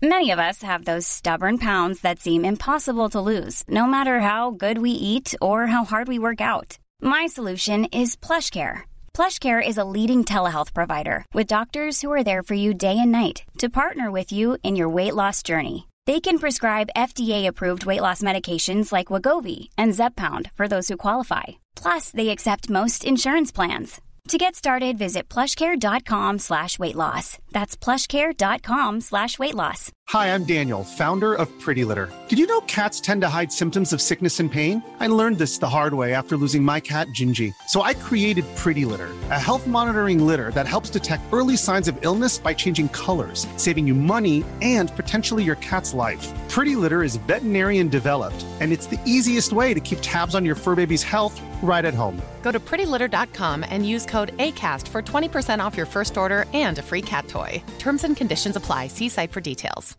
Many of us have those stubborn pounds that seem impossible to lose, no matter how good we eat or how hard we work out. My solution is PlushCare. PlushCare is a leading telehealth provider with doctors who are there for you day and night to partner with you in your weight loss journey. They can prescribe FDA-approved weight loss medications like Wegovy and Zepbound for those who qualify. Plus, they accept most insurance plans. To get started, visit plushcare.com/weightloss. That's plushcare.com/weightloss. Hi, I'm Daniel, founder of Pretty Litter. Did you know cats tend to hide symptoms of sickness and pain? I learned this the hard way after losing my cat, Gingy. So I created Pretty Litter, a health monitoring litter that helps detect early signs of illness by changing colors, saving you money and potentially your cat's life. Pretty Litter is veterinarian developed, and it's the easiest way to keep tabs on your fur baby's health right at home. Go to prettylitter.com and use code ACAST for 20% off your first order and a free cat toy. Terms and conditions apply. See site for details.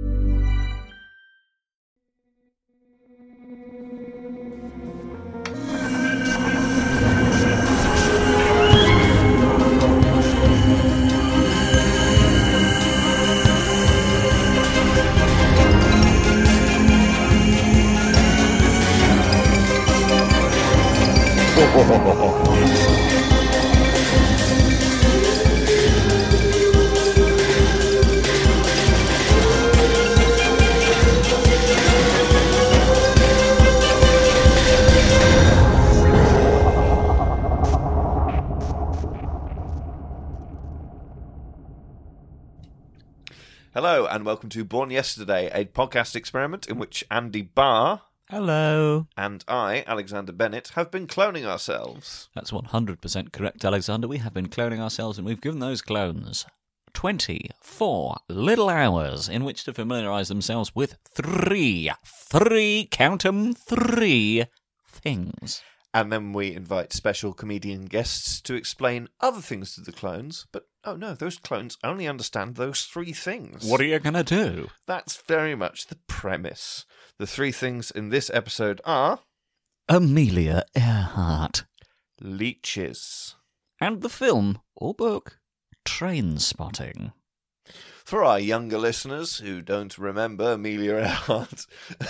Hello and welcome to Born Yesterday, a podcast experiment in which Andy Barr... Hello. And I, Alexander Bennett, have been cloning ourselves. That's 100% correct, Alexander. We have been cloning ourselves, and we've given those clones 24 little hours in which to familiarise themselves with three, count 'em, three things. And then we invite special comedian guests to explain other things to the clones, but oh no, those clones only understand those three things. What are you going to do? That's very much the premise. The three things in this episode are... Amelia Earhart. Leeches. And the film, or book, Trainspotting. For our younger listeners who don't remember Amelia Earhart...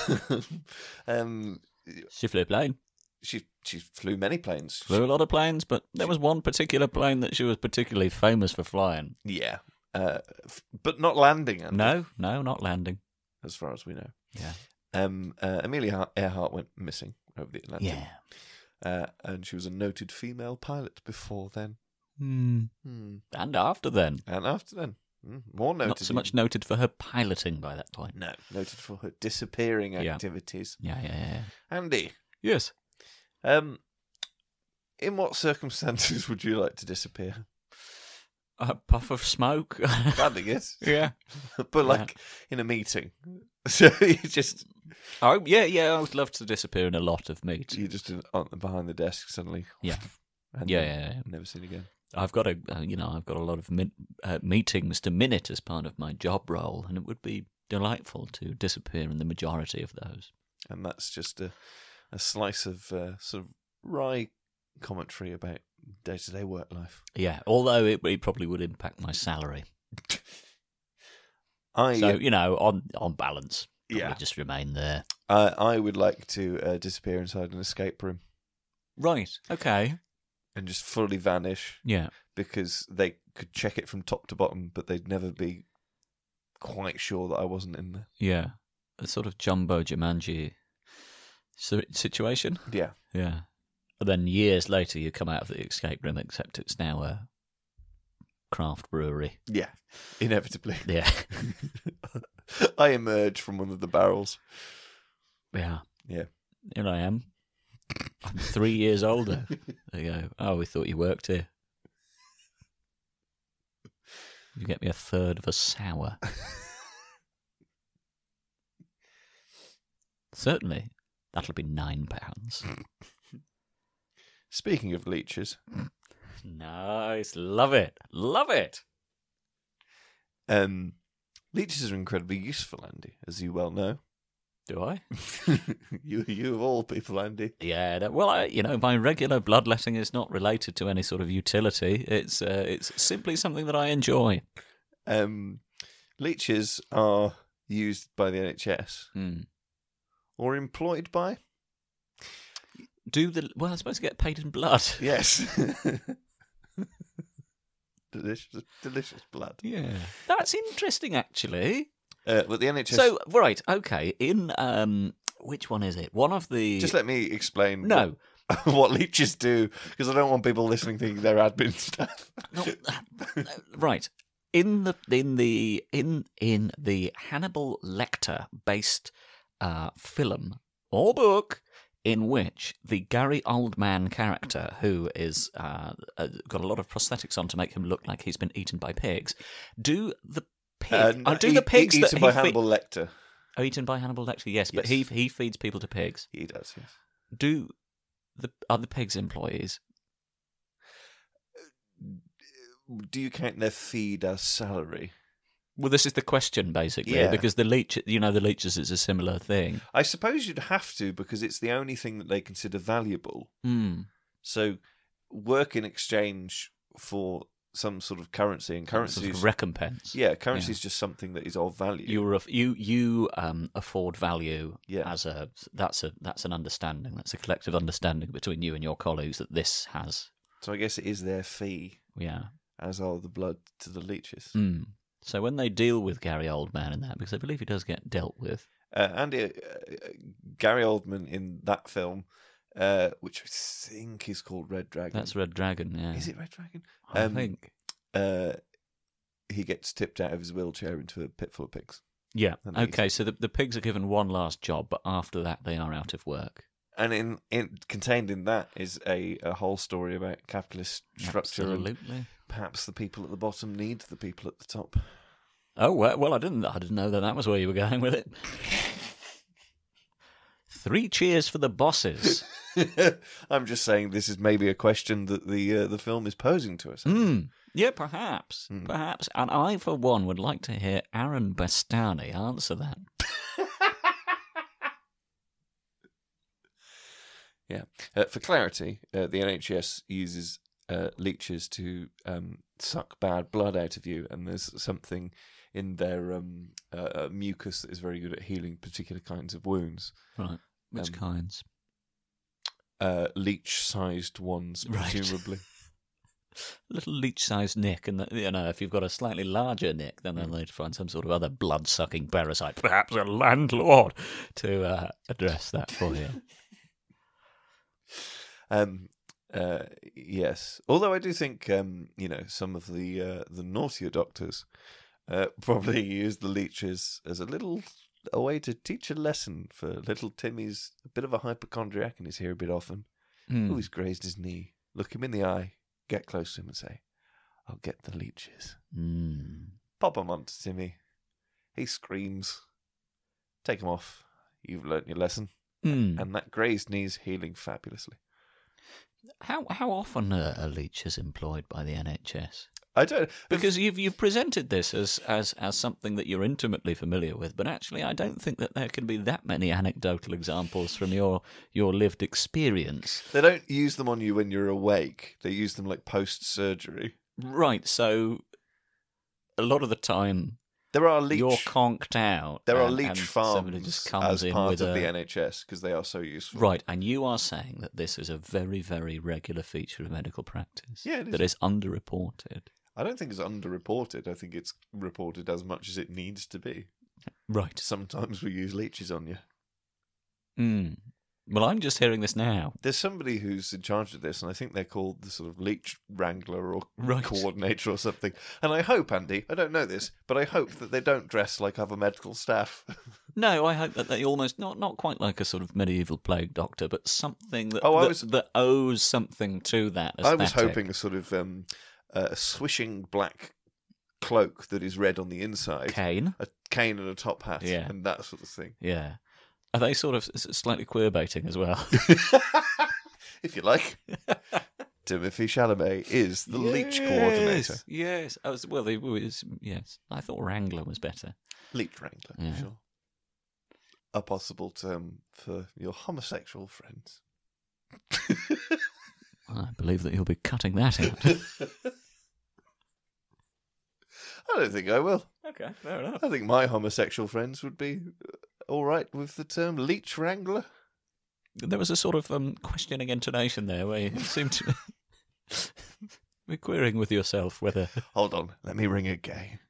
She flew a plane. She flew many planes. Flew a lot of planes, but there was one particular plane that she was particularly famous for flying. Yeah. But not landing. Andy. No, not landing. As far as we know. Yeah. Amelia Earhart went missing over the Atlantic. Yeah. And she was a noted female pilot before then. And after then. More noted. Not so much noted for her piloting by that point. No, noted for her disappearing activities. Yeah. Andy. Yes. In what circumstances would you like to disappear? A puff of smoke. That'd be good. Yeah. But like in a meeting. So you just... Oh, yeah, I would love to disappear in a lot of meat. You're just behind the desk suddenly. Yeah. And Yeah. Never seen again. I've got a lot of meetings to minute as part of my job role, and it would be delightful to disappear in the majority of those. And that's just a slice of sort of wry commentary about day-to-day work life. Yeah, although it probably would impact my salary. On balance, probably just remain there. I would like to disappear inside an escape room. Right, okay. And just fully vanish. Yeah. Because they could check it from top to bottom, but they'd never be quite sure that I wasn't in there. Yeah, a sort of Jumbo Jumanji situation. Yeah. And then years later you come out of the escape room, except it's now a craft brewery. Yeah, inevitably. Yeah. I emerge from one of the barrels. Yeah. Yeah. Here I am. I'm 3 years older. They go, oh, we thought you worked here. You get me a third of a sour. Certainly. That'll be £9. Speaking of leeches. Nice. Love it. Leeches are incredibly useful, Andy, as you well know. Do I? you of all people, Andy. Yeah. My regular bloodletting is not related to any sort of utility. It's simply something that I enjoy. leeches are used by the NHS or employed by? Well, I suppose to get paid in blood. Yes. Delicious blood. Yeah. That's interesting, actually. But the NHS... So, right, okay. In, which one is it? One of the... Just let me explain No. what leeches do, because I don't want people listening thinking they're admin staff. No, right. In the Hannibal Lecter based film or book, in which the Gary Oldman character, who is got a lot of prosthetics on to make him look like he's been eaten by pigs, do the pigs eaten that by Hannibal Lecter? Oh, eaten by Hannibal Lecter, yes, but he feeds people to pigs. He does, yes. Are the pigs employees? Do you count their feed as salary? Well, this is the question, basically, because the leeches is a similar thing. I suppose you'd have to, because it's the only thing that they consider valuable. So, work in exchange for some sort of currency, and currency sort of recompense. Yeah, currency is just something that is of value. You afford value as that's an understanding. That's a collective understanding between you and your colleagues that this has. So I guess it is their fee. Yeah. As are the blood to the leeches. So when they deal with Gary Oldman in that, because I believe he does get dealt with. Gary Oldman in that film, which I think is called Red Dragon. That's Red Dragon, yeah. Is it Red Dragon? I think. He gets tipped out of his wheelchair into a pit full of pigs. Yeah. Okay, so the pigs are given one last job, but after that they are out of work. And contained in that is a whole story about capitalist structure. Absolutely. And perhaps the people at the bottom need the people at the top. Oh, well, I didn't know that was where you were going with it. 3 cheers for the bosses. I'm just saying this is maybe a question that the film is posing to us. Yeah, perhaps. Perhaps. And I, for one, would like to hear Aaron Bastani answer that. Yeah. For clarity, the NHS uses leeches to suck bad blood out of you, and there's something in their mucus that is very good at healing particular kinds of wounds. Right. Which kinds? Leech-sized ones, presumably. Little leech-sized nick, and if you've got a slightly larger nick, then they'll need to find some sort of other blood-sucking parasite, perhaps a landlord, to address that for you. Yes. Although I do think, some of the naughtier doctors probably use the leeches as a way to teach a lesson for little Timmy's a bit of a hypochondriac and he's here a bit often. Oh, he's grazed his knee. Look him in the eye, get close to him and say, I'll get the leeches. Pop them onto Timmy. He screams. Take him off. You've learnt your lesson. And that grazed knee's healing fabulously. How often are leeches employed by the NHS? I don't, because you've presented this as something that you're intimately familiar with, but actually I don't think that there can be that many anecdotal examples from your lived experience. They don't use them on you when you're awake. They use them like post-surgery. Right, so a lot of the time you're conked out. There are leech farms just comes as part of the NHS because they are so useful. Right, and you are saying that this is a very, very regular feature of medical practice. Yeah, it is. That is underreported. I don't think it's underreported. I think it's reported as much as it needs to be. Right. Sometimes we use leeches on you. Well, I'm just hearing this now. There's somebody who's in charge of this, and I think they're called the sort of leech wrangler or coordinator or something. And I hope, Andy, I don't know this, but I hope that they don't dress like other medical staff. No, I hope that they almost, not quite like a sort of medieval plague doctor, but something that, that owes something to that aesthetic. I was hoping a sort of a swishing black cloak that is red on the inside. Cane? A cane and a top hat. Yeah. And that sort of thing. Yeah. Are they sort of slightly queer-baiting as well? If you like. Timothy Chalamet is the leech coordinator. Yes. Yes. I thought Wrangler was better. Leech Wrangler, yeah. Sure. A possible term for your homosexual friends. I believe that you'll be cutting that out. I don't think I will. Okay, fair enough. I think my homosexual friends would be all right with the term leech wrangler. There was a sort of questioning intonation there where you seemed to be querying with yourself whether... Hold on, let me ring a gay.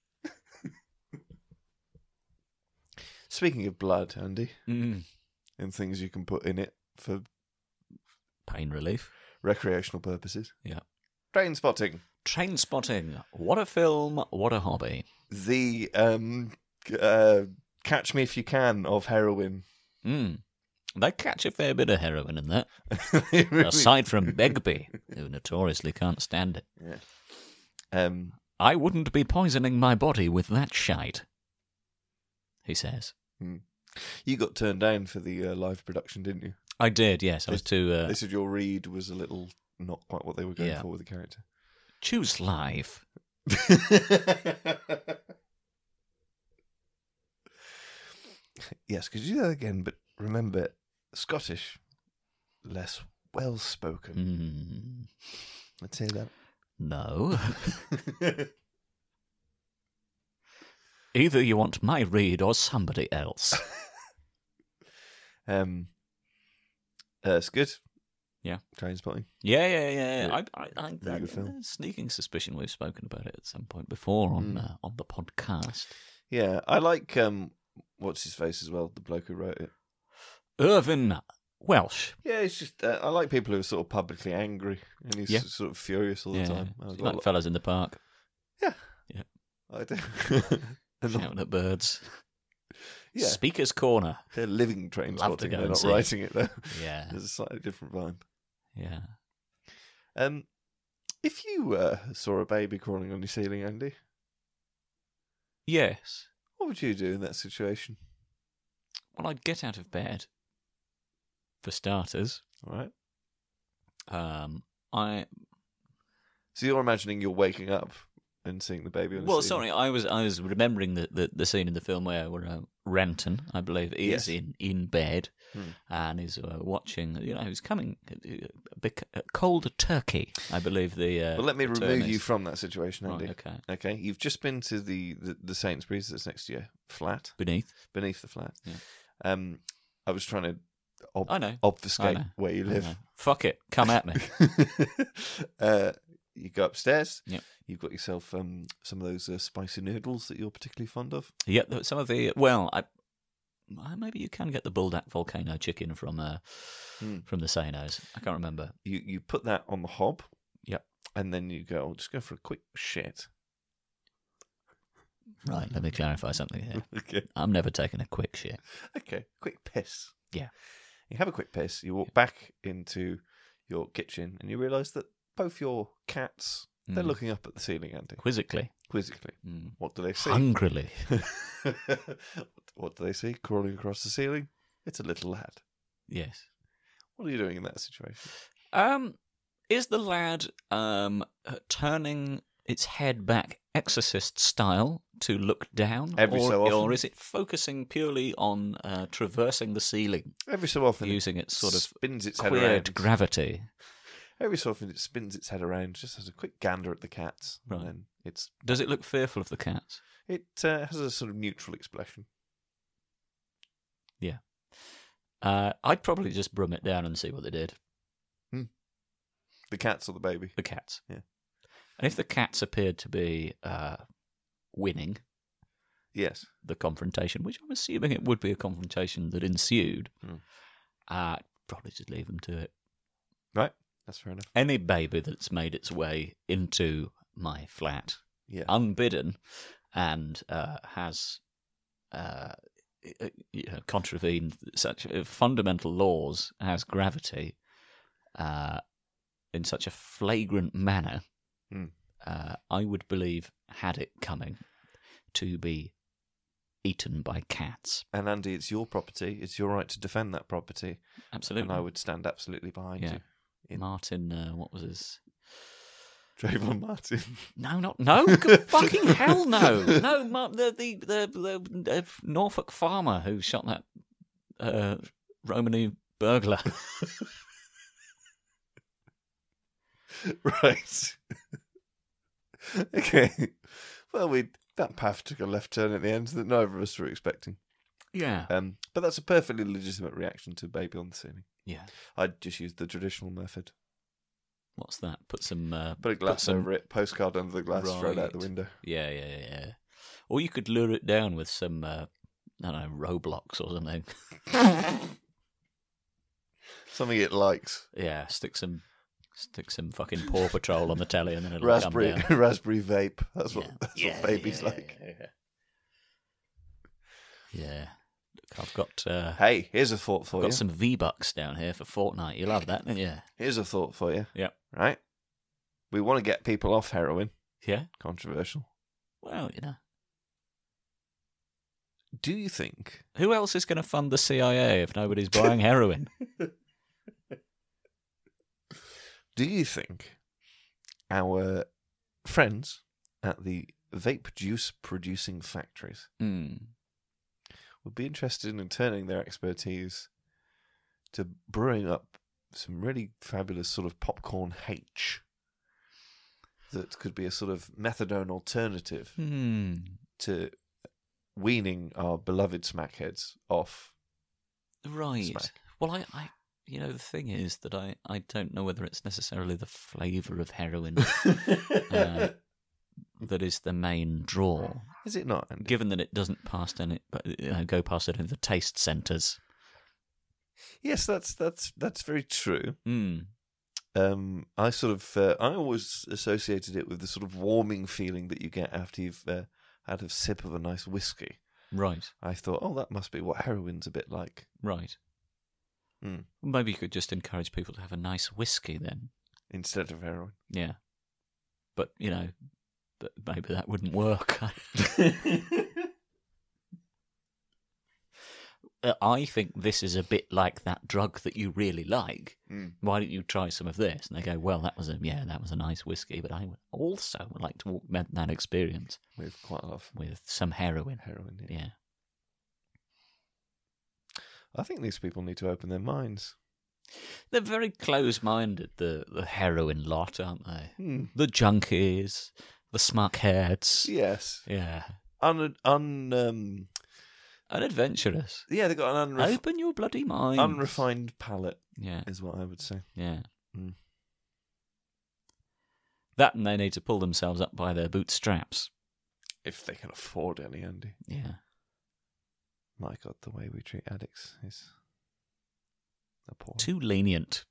Speaking of blood, Andy, and things you can put in it for pain relief, recreational purposes. Yeah. Trainspotting. Trainspotting. What a film, what a hobby. The Catch Me If You Can of heroin. They catch a fair bit of heroin in that. Really... Aside from Begbie, who notoriously can't stand it. Yeah. I wouldn't be poisoning my body with that shite, he says. You got turned down for the live production, didn't you? I did, yes. I was too... They said your read was a little not quite what they were going for with the character. Choose live. Yes, could you do that again? But remember, Scottish, less well-spoken. Let's hear that. No. Either you want my read or somebody else. It's good. Yeah. Trainspotting. Yeah. I Very good film. Sneaking suspicion we've spoken about it at some point before on the podcast. Yeah, I like what's his face as well, the bloke who wrote it. Irvin Welsh. Yeah, it's just I like people who are sort of publicly angry and he's sort of furious all the time. Like fellas in the park. Yeah. I do. Shouting at birds. Yeah. Speaker's Corner. They're living Trainspotting. They're not see. writing it though. Yeah. There's a slightly different vibe. Yeah. If you saw a baby crawling on your ceiling, Andy, yes, what would you do in that situation? Well, I'd get out of bed, for starters. All right. So you're imagining you're waking up and seeing the baby on the ceiling? Sorry, I was remembering the scene in the film where Renton, I believe, is in bed and is watching. He's coming a cold turkey. I believe Well, let me remove you from that situation, Andy. Right, okay. Okay. You've just been to the Sainsbury's that's next to your flat. Beneath the flat. Yeah. I was trying to obfuscate obfuscate where you live. Fuck it, come at me. You go upstairs. Yep. You've got yourself some of those spicy noodles that you're particularly fond of. Yeah, some of the maybe you can get the Bulldog volcano chicken from the Sainos. I can't remember. You put that on the hob. Yep. And then you go, I'll just go for a quick shit. Right, let me clarify something here. Okay. I'm never taking a quick shit. Okay, quick piss. Yeah. You have a quick piss, you walk back into your kitchen, and you realise that both your cats, they're looking up at the ceiling, Andy. Quizzically. What do they see? Hungrily. What do they see crawling across the ceiling? It's a little lad. Yes. What are you doing in that situation? Is the lad turning its head back Exorcist style to look down? Every so often. Or is it focusing purely on traversing the ceiling? Every so often. Using its sort of spins its head queered around. gravity. Every so often it spins its head around, just has a quick gander at the cats. Right. And then Does it look fearful of the cats? It has a sort of neutral expression. Yeah. I'd probably just brum it down and see what they did. The cats or the baby? The cats. Yeah. And if the cats appeared to be winning yes, the confrontation, which I'm assuming it would be a confrontation that ensued, I'd probably just leave them to it. Right, that's fair enough. Any baby that's made its way into my flat unbidden and has contravened such fundamental laws as gravity in such a flagrant manner, I would believe had it coming to be eaten by cats. And Andy, it's your property. It's your right to defend that property. Absolutely. And I would stand absolutely behind you. Martin, what was his... Trayvon Martin. No, fucking hell no. No, the Norfolk farmer who shot that Romany burglar. Right. Okay. Well, that path took a left turn at the end that neither of us were expecting. Yeah. But that's a perfectly legitimate reaction to Baby on the Ceiling. Yeah. I'd just use the traditional method. What's that? Put a glass over it, postcard under the glass, throw it out the window. Yeah. Or you could lure it down with some, I don't know, Roblox or something. Something it likes. Yeah, stick some fucking Paw Patrol on the telly and then it'll come down. Raspberry vape. That's what babies like. Yeah. Look, I've got... hey, here's a thought for you. Got some V-Bucks down here for Fortnite. You'll have that, don't you? Here's a thought for you. Yeah. Right? We want to get people off heroin. Yeah. Controversial. Well, Do you think... Who else is going to fund the CIA if nobody's buying heroin? Do you think our friends at the vape juice producing factories would be interested in turning their expertise to brewing up some really fabulous sort of popcorn H that could be a sort of methadone alternative to weaning our beloved smackheads off? Right. Smack. Well, I the thing is that I don't know whether it's necessarily the flavour of heroin that is the main draw. Is it not, Andy? Given that it doesn't go past any of the taste centres. Yes, that's very true. I always associated it with the sort of warming feeling that you get after you've had a sip of a nice whiskey. Right. I thought, that must be what heroin's a bit like. Right. Maybe you could just encourage people to have a nice whiskey then. Instead of heroin. Yeah. But, but maybe that wouldn't work. I think this is a bit like that drug that you really like. Why don't you try some of this? And they go, well, that was a nice whiskey, but I would also like to walk that experience with quite a lot with some heroin. Yeah. I think these people need to open their minds. They're very close-minded, the heroin lot, aren't they? The junkies, the smuckheads. Yes. Yeah. Unadventurous. Yeah, they've got an open your bloody mind. Unrefined palate. Yeah. Is what I would say. Yeah. That, and they need to pull themselves up by their bootstraps. If they can afford any, Andy. Yeah. My God, the way we treat addicts is appalling. Too lenient.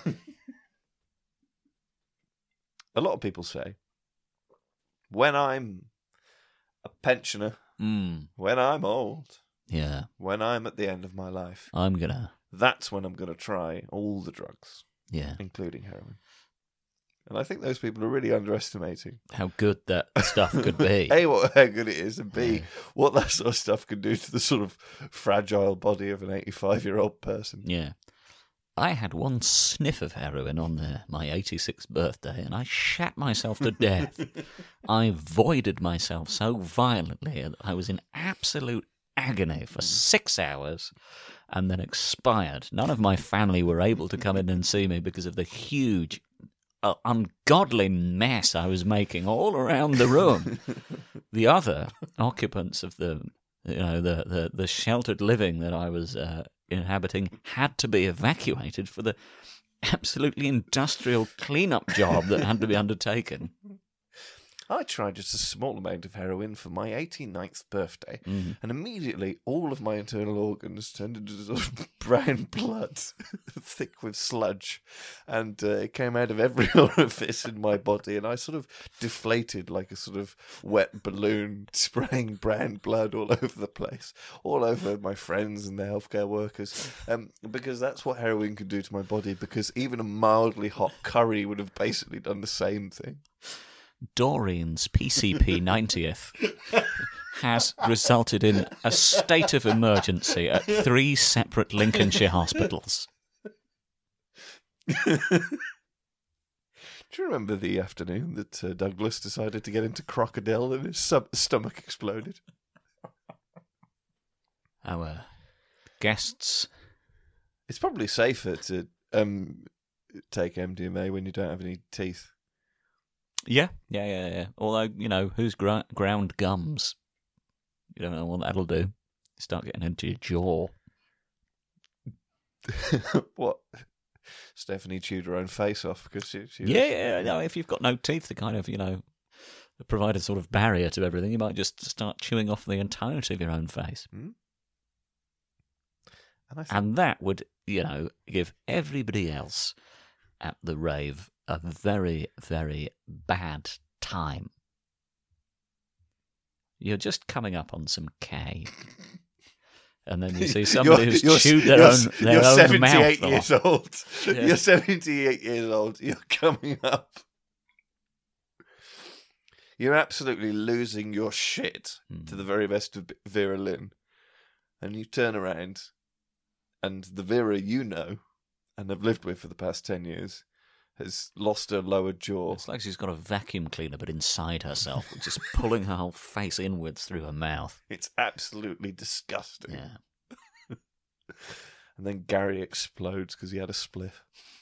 A lot of people say, when I'm a pensioner, when I'm old, when I'm at the end of my life, that's when I'm going to try all the drugs, including heroin. And I think those people are really underestimating how good that stuff could be. A, how good it is, and B, what that sort of stuff can do to the sort of fragile body of an 85-year-old person. Yeah. I had one sniff of heroin on my 86th birthday, and I shat myself to death. I voided myself so violently that I was in absolute agony for 6 hours and then expired. None of my family were able to come in and see me because of the huge ungodly mess I was making all around the room. The other occupants of the sheltered living that I was inhabiting had to be evacuated for the absolutely industrial clean-up job that had to be undertaken. I tried just a small amount of heroin for my 89th birthday, and immediately all of my internal organs turned into sort of brown blood, thick with sludge, and it came out of every orifice in my body, and I sort of deflated like a sort of wet balloon, spraying brown blood all over the place, all over my friends and the healthcare workers, because that's what heroin could do to my body, because even a mildly hot curry would have basically done the same thing. Doreen's PCP 90th has resulted in a state of emergency at 3 separate Lincolnshire hospitals. Do you remember the afternoon that Douglas decided to get into crocodile and his stomach exploded? Our guests... It's probably safer to take MDMA when you don't have any teeth. Yeah. Although, who's ground gums? You don't know what that'll do. Start getting into your jaw. What? Stephanie chewed her own face off because she was... Yeah. No, if you've got no teeth to kind of, provide a sort of barrier to everything, you might just start chewing off the entirety of your own face. Mm. And that would, give everybody else at the rave a very, very bad time. You're just coming up on some K. And then you see somebody who's chewed their own mouth off. Years old. Yeah. You're 78 years old. You're coming up. You're absolutely losing your shit to the very best of Vera Lynn. And you turn around, and the Vera you know and have lived with for the past 10 years has lost her lower jaw. It's like she's got a vacuum cleaner, but inside herself, just pulling her whole face inwards through her mouth. It's absolutely disgusting. Yeah. And then Gary explodes because he had a spliff.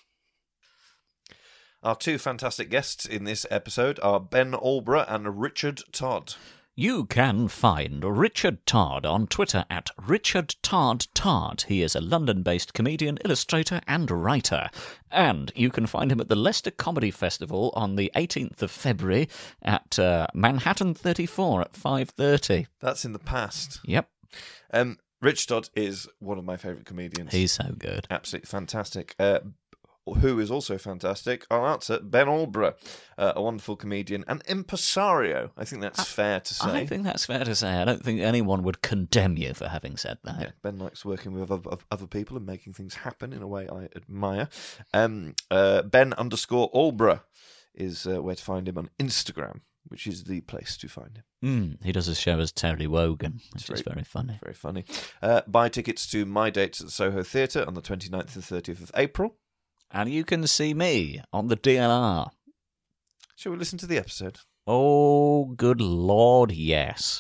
Our two fantastic guests in this episode are Ben Alborough and Richard Todd. You can find Richard Todd on Twitter at RichardToddTard. He is a London-based comedian, illustrator and writer. And you can find him at the Leicester Comedy Festival on the 18th of February at Manhattan 34 at 5:30. That's in the past. Yep. Rich Todd is one of my favourite comedians. He's so good. Absolutely fantastic. Who is also fantastic, our answer, Ben Alborough, a wonderful comedian and impresario. I think that's fair to say. I think that's fair to say. I don't think anyone would condemn you for having said that. Yeah, Ben likes working with other people and making things happen in a way I admire. Ben_Alborough is where to find him on Instagram, which is the place to find him. He does a show as Terry Wogan, which is very funny. Very funny. Buy tickets to my dates at the Soho Theatre on the 29th and 30th of April. And you can see me on the DLR. Shall we listen to the episode? Oh, good Lord, yes.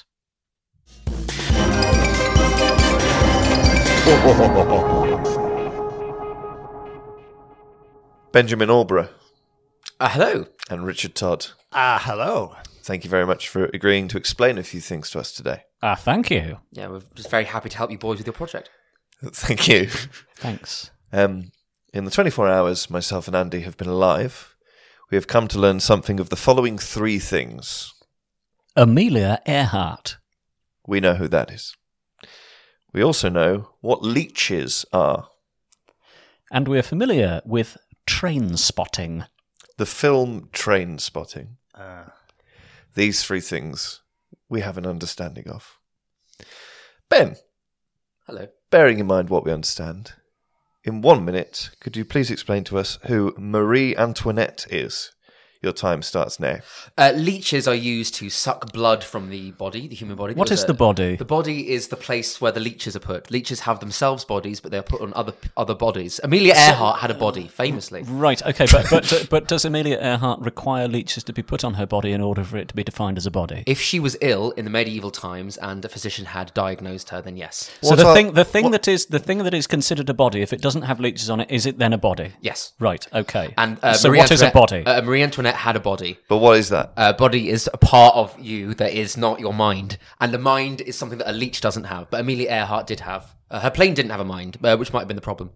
Benjamin Alborough. Hello. And Richard Todd. Hello. Thank you very much for agreeing to explain a few things to us today. Thank you. Yeah, we're just very happy to help you boys with your project. Thank you. Thanks. In the 24 hours myself and Andy have been alive, we have come to learn something of the following three things. Amelia Earhart. We know who that is. We also know what leeches are. And we're familiar with train spotting. The film Train Spotting. These three things we have an understanding of. Ben. Hello. Bearing in mind what we understand, in 1 minute, could you please explain to us who Marie Antoinette is? Your time starts now. Leeches are used to suck blood from the body, the human body. What is the body? The body is the place where the leeches are put. Leeches have themselves bodies, but they're put on other bodies. Amelia Earhart had a body, famously. Right, okay, but does Amelia Earhart require leeches to be put on her body in order for it to be defined as a body? If she was ill in the medieval times and a physician had diagnosed her, then yes. So the thing that is considered a body, if it doesn't have leeches on it, is it then a body? Yes. Right, okay. And so what is a body? Marie Antoinette had a body. But what is that? Body is a part of you that is not your mind. And the mind is something that a leech doesn't have. But Amelia Earhart did have. Her plane didn't have a mind, which might have been the problem.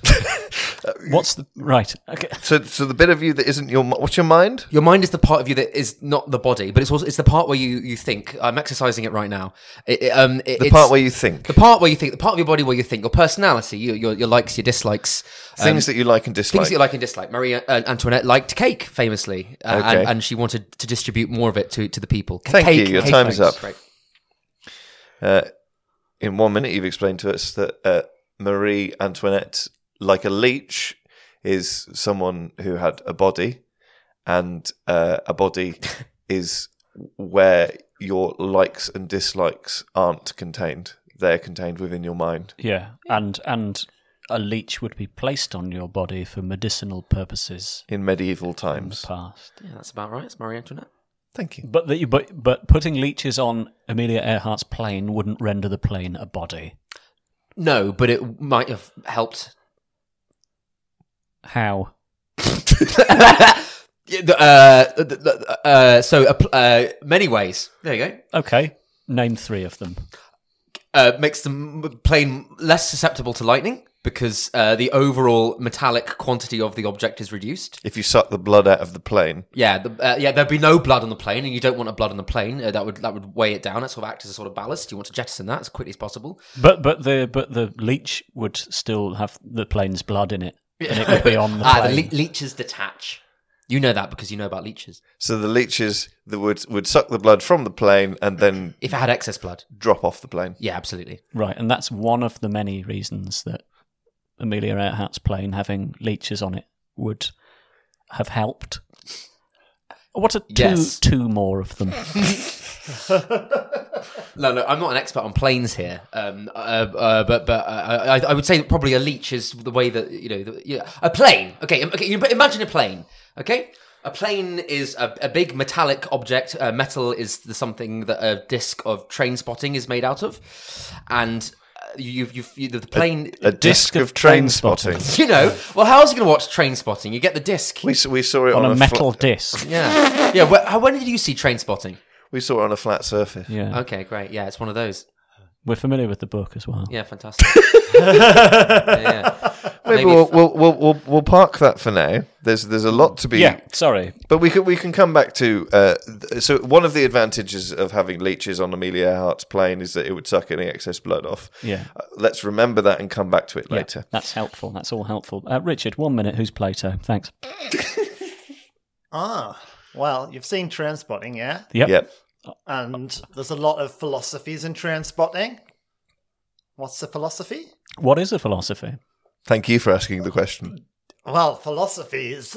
Right, okay. So the bit of you that isn't what's your mind? Your mind is the part of you that is not the body, but it's the part where you think. I'm exercising it right now. The part where you think. The part where you think. The part of your body where you think. Your personality, your likes, your dislikes. Things that you like and dislike. Things that you like and dislike. Marie Antoinette liked cake, famously. Okay. And she wanted to distribute more of it to the people. Thank you. Your time is up. Right. In 1 minute, you've explained to us that Marie Antoinette, like a leech, is someone who had a body, and a body is where your likes and dislikes aren't contained. They're contained within your mind. Yeah, and a leech would be placed on your body for medicinal purposes in medieval in times. the past. Yeah, that's about right. It's Marie Antoinette. Thank you. But putting leeches on Amelia Earhart's plane wouldn't render the plane a body. No, but it might have helped. How? Many ways. There you go. Okay, name 3 of them. Makes the plane less susceptible to lightning because the overall metallic quantity of the object is reduced. If you suck the blood out of the plane. Yeah, there'd be no blood on the plane, and you don't want a blood on the plane. That would weigh it down. It sort of act as a sort of ballast. You want to jettison that as quickly as possible. But the leech would still have the plane's blood in it, and it would be on the plane. The leeches detach. You know that because you know about leeches. So the leeches that would suck the blood from the plane and then If it had excess blood. drop off the plane. Yeah, absolutely. Right, and that's one of the many reasons that Amelia Earhart's plane having leeches on it would have helped. What are two more of them? No, I'm not an expert on planes here. But I would say that probably a leech is the way that a plane. Okay, you imagine a plane. Okay, a plane is a big metallic object. Metal is something that a disc of train spotting is made out of, and the plane a disc of train spotting. Well, how else are you going to watch Train Spotting? You get the disc. We saw it on a metal disc. Yeah. When did you see Train Spotting? We saw it on a flat surface. Yeah. Okay, great. Yeah, it's one of those. We're familiar with the book as well. Yeah, fantastic. Yeah. Maybe we'll park that for now. There's a lot to be. Yeah, sorry, but we can come back to. So one of the advantages of having leeches on Amelia Earhart's plane is that it would suck any excess blood off. Yeah. Let's remember that and come back to it later. Yeah, that's helpful. That's all helpful. Richard, 1 minute. Who's Plato? Thanks. Well, you've seen Trainspotting, yeah? Yep. And there's a lot of philosophies in Trainspotting. What's the philosophy? What is a philosophy? Thank you for asking the question. Well, philosophy is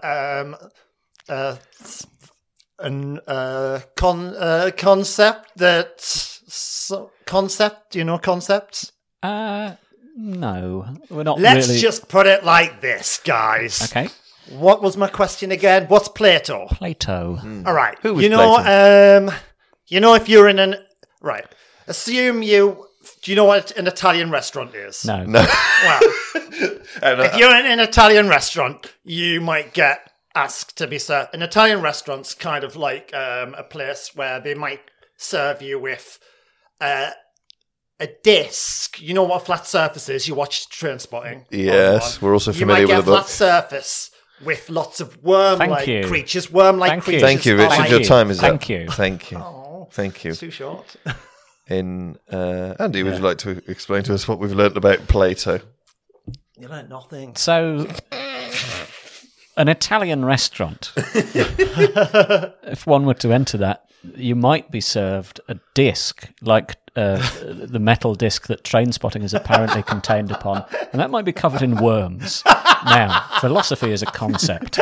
concept that... concept? Do you know concepts? No. We're not Let's really... just put it like this, guys. Okay. What was my question again? What's Plato? Plato. All right. Who was Plato? If you're in an... Right. Assume you... Do you know what an Italian restaurant is? No. Well, if you're in an Italian restaurant, you might get asked to be served. An Italian restaurant's kind of like a place where they might serve you with a disc. You know what a flat surface is? You watch Trainspotting. Yes, we're also familiar with the book. You might get a flat surface with lots of worm-like creatures. Worm-like creatures. Thank you, Richard. Your time is up. Thank you. Oh, thank you. It's too short. Andy, would you like to explain to us what we've learnt about Plato? You learnt nothing. So, an Italian restaurant, if one were to enter that, you might be served a disc, like the metal disc that Trainspotting is apparently contained upon, and that might be covered in worms. Now, philosophy is a concept.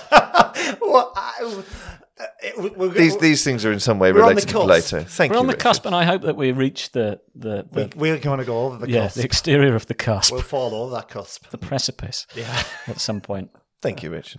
These things are in some way related to Plato. We're on the cusp, and I hope that we reach the we're going to go over the cusp. The exterior of the cusp. We'll fall over that cusp. The precipice. Yeah. At some point. Thank you, Richard.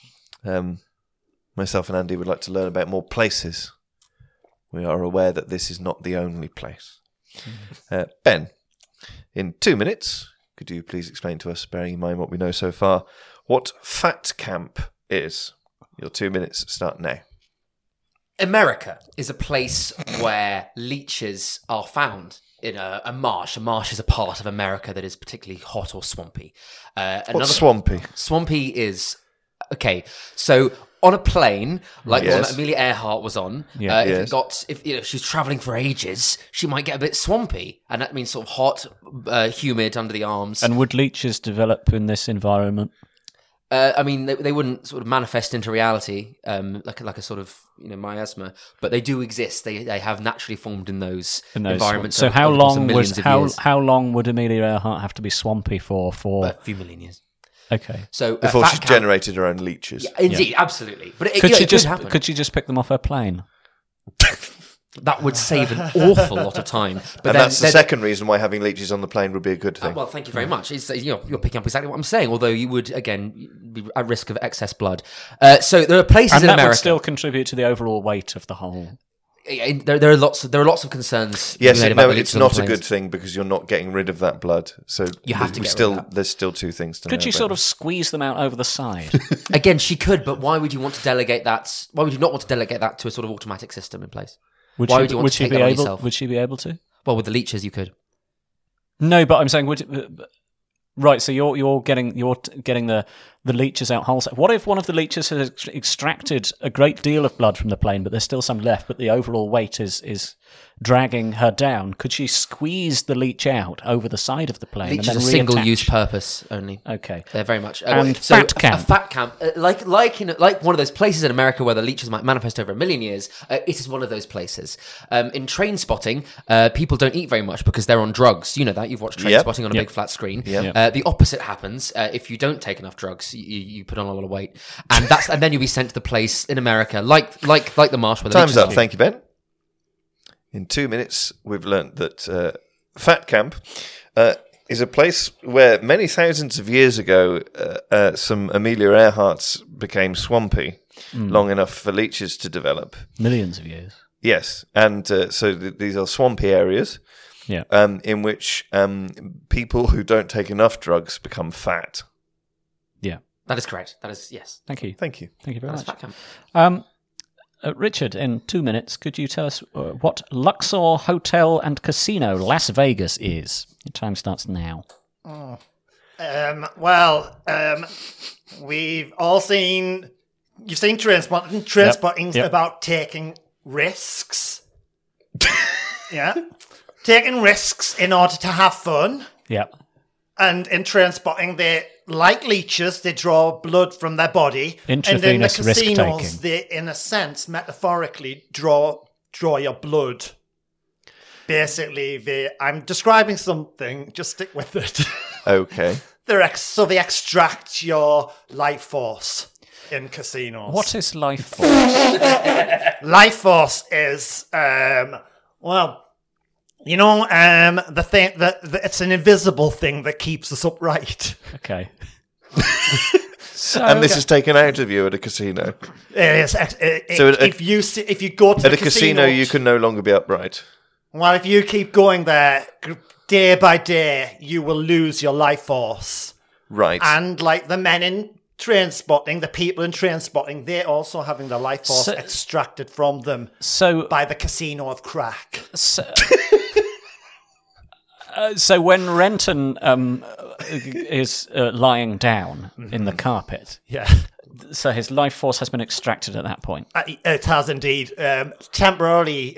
Myself and Andy would like to learn about more places. We are aware that this is not the only place. Ben, in 2 minutes, could you please explain to us, bearing in mind what we know so far, what Fat Camp is? Your 2 minutes start now. America is a place where leeches are found in a marsh. A marsh is a part of America that is particularly hot or swampy. What's swampy? Swampy is... Okay, so on a plane, like Yes. one Amelia Earhart was on, if she's travelling for ages, she might get a bit swampy. And that means sort of hot, humid under the arms. And would leeches develop in this environment? They wouldn't sort of manifest into reality like a sort of miasma, but they do exist. They have naturally formed in those environments. So how long would Amelia Earhart have to be swampy for? A few million years. Okay. So before she generated her own leeches. Yeah, indeed, absolutely. But could she just pick them off her plane? That would save an awful lot of time. But that's the second reason why having leeches on the plane would be a good thing. Well, thank you very much. It's, you're picking up exactly what I'm saying, although you would, again, be at risk of excess blood. So there are places in America... And that would still contribute to the overall weight of the whole... there are lots of concerns. Yes, made about the it's leeches on the not a planes. good thing because you're not getting rid of that blood. So You have to get rid of that. There's still two things to know. Could you sort of squeeze them out over the side? Again, she could, but why would you want to delegate that? Why would you not want to delegate that to a sort of automatic system in place? Why would you want to take that on yourself? Would she be able to? Well, with the leeches, you could. No, but I'm saying, right? So you're getting the leeches out wholesale. What if one of the leeches has extracted a great deal of blood from the plane, but there's still some left, but the overall weight is dragging her down? Could she squeeze the leech out over the side of the plane? Leeches and are then single-use purpose only. Okay, They're very much. And so fat camp. A fat camp, like one of those places in America where the leeches might manifest over 1 million years. It is one of those places. In Train Spotting, people don't eat very much because they're on drugs. You know that. You've watched Train Spotting on a big flat screen. The opposite happens if you don't take enough drugs. You put on a lot of weight, and then you'll be sent to the place in America, like the marsh. Where the Time's leeches up. are. Thank you, Ben. In 2 minutes, we've learnt that Fat Camp is a place where many thousands of years ago, some Amelia Earharts became swampy long enough for leeches to develop. millions of years. Yes, and so these are swampy areas in which people who don't take enough drugs become fat. Yeah, That is correct. That is yes. thank you. Thank you. Thank you very That's much. Fat Camp. Richard, in 2 minutes, could you tell us what Luxor Hotel and Casino Las Vegas is? Your time starts now. We've all seen. You've seen Trainspotting. Trainspotting's Yep. about taking risks. Yeah, taking risks in order to have fun. Yeah. And in Trainspotting, they, like leeches, they draw blood from their body. Intravenous and in the casinos, risk-taking. they, in a sense, metaphorically draw your blood. Basically, I'm describing something. Just stick with it. Okay. So they extract your life force in casinos. What is life force? Life force is, the thing that it's an invisible thing that keeps us upright. Okay. And this is taken out of you at a casino. If you go to At the a casino, you can no longer be upright. Well, if you keep going there day by day, you will lose your life force. Right. And like the men in Trainspotting, the people in Trainspotting, they're also having their life force extracted from them by the casino of crack. So when Renton is lying down in the carpet, so his life force has been extracted at that point. It has indeed. Temporarily,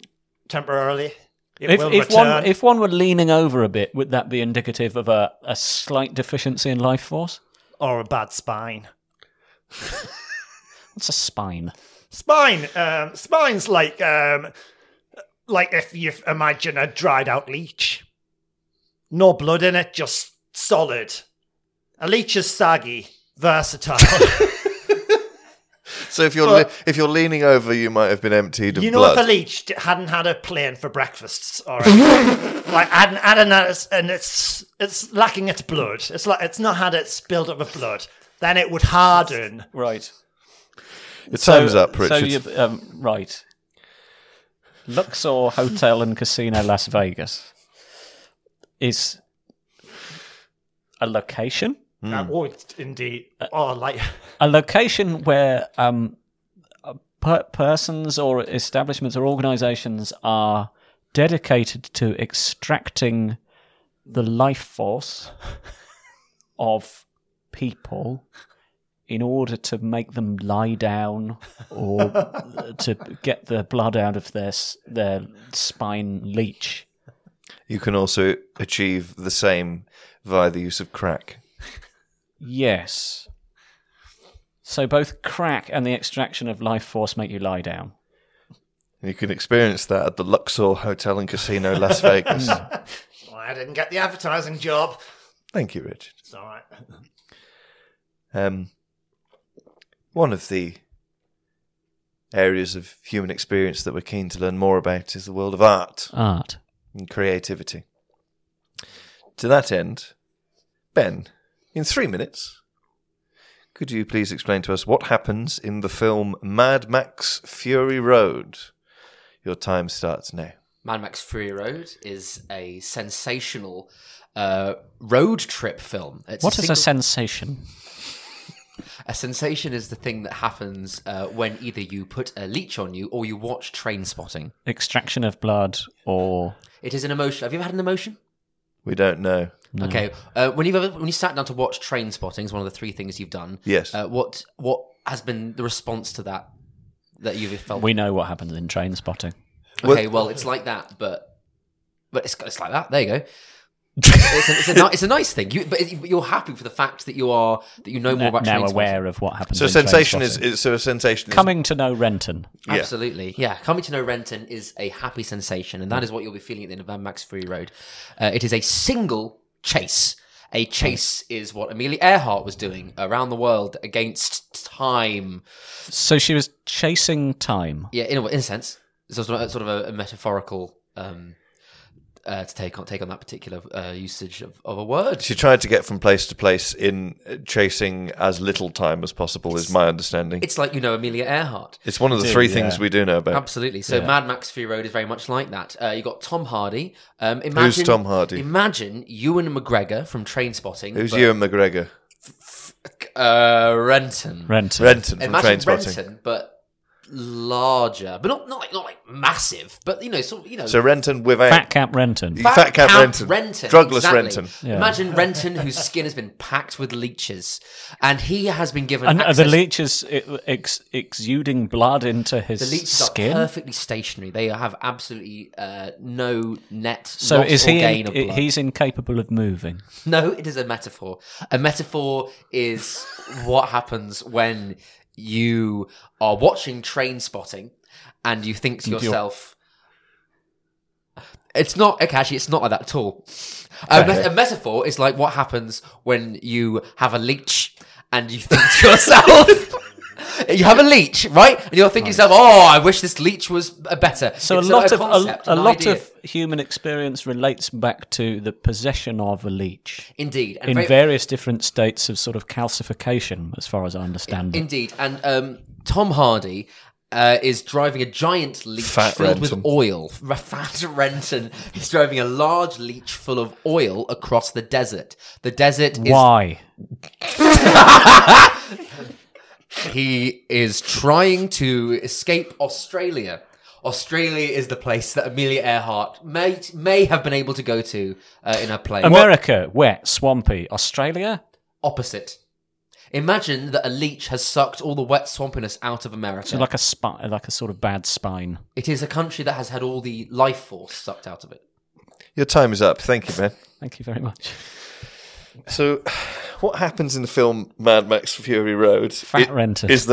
it will return. If one were leaning over a bit, would that be indicative of a slight deficiency in life force? Or a bad spine. What's a spine? Spine's like if you imagine a dried out leech. No blood in it, just solid. A leech is saggy, versatile. So if you're leaning over, you might have been emptied of blood. If a leech hadn't had a plane for breakfast, or and it's lacking its blood. It's not had its build-up of blood. Then it would harden. Right. Time's up, Richard. So right. Luxor Hotel and Casino Las Vegas is a location. Indeed. A location where persons or establishments or organisations are dedicated to extracting the life force of people in order to make them lie down or to get the blood out of their spine leech. You can also achieve the same via the use of crack. Yes. So both crack and the extraction of life force make you lie down. You can experience that at the Luxor Hotel and Casino, Las Vegas. Well, I didn't get the advertising job. Thank you, Richard. It's all right. One of the areas of human experience that we're keen to learn more about is the world of art. Art. And creativity. To that end, Ben, in 3 minutes, could you please explain to us what happens in the film Mad Max Fury Road? Your time starts now. Mad Max Fury Road is a sensational road trip film. What is a sensation? A sensation is the thing that happens when either you put a leech on you or you watch Train Spotting. Extraction of blood, or it is an emotion. Have you ever had an emotion? We don't know. No. Okay. When you sat down to watch Train Spotting, is one of the 3 things you've done. Yes. What has been the response to that you've felt? We know what happens in Train Spotting. Okay, well, it's like that, but it's like that. There you go. It's a nice thing. You're happy for the fact that you know more about now Trainspotting. aware of what happens. So in sensation Trainspotting. a sensation Coming to know Renton. Yeah. Absolutely, yeah. Coming to know Renton is a happy sensation, and that is what you'll be feeling at the end of Mad Max Fury Road. It is a single chase. A chase is what Amelia Earhart was doing around the world against time. So she was chasing time. Yeah, in a sense, it's sort of a metaphorical. To take on that particular usage of a word. She tried to get from place to place in chasing as little time as possible, is my understanding. It's like, Amelia Earhart. It's one of the 3 things we do know about. Absolutely. So Mad Max Fury Road is very much like that. You got Tom Hardy. Who's Tom Hardy? Imagine Ewan McGregor from Trainspotting. Who's Ewan McGregor? Renton. Renton from Imagine Trainspotting. Renton, but larger, but not like massive, but So Renton without Fat Cap Renton. Fat Cap Renton. exactly. Drugless Renton. Yeah. Imagine Renton, whose skin has been packed with leeches, and he has been given And access. the leeches exuding blood into his The leeches skin. are perfectly stationary. They have absolutely no net So loss is or he? gain of blood. He's incapable of moving. No, it is a metaphor. A metaphor is what happens when you are watching Train Spotting and you think to yourself, it's not like that at all. A metaphor is like what happens when you have a leech and you think to yourself, you have a leech, right? And you're thinking to yourself, I wish this leech was better. So It's a lot idea. of human experience relates back to the possession of a leech. Indeed. And In various different states of sort of calcification, as far as I understand it. Indeed. And Tom Hardy is driving a giant leech filled with oil. Fat Renton is driving a large leech full of oil across the desert. The desert is... Why? He is trying to escape Australia. Australia is the place that Amelia Earhart may have been able to go to in her plane. America, wet, swampy. Australia? Opposite. Imagine that a leech has sucked all the wet swampiness out of America. So like a sort of bad spine. It is a country that has had all the life force sucked out of it. Your time is up. Thank you, Ben. Thank you very much. So, what happens in the film Mad Max Fury Road? Fat Renton. Is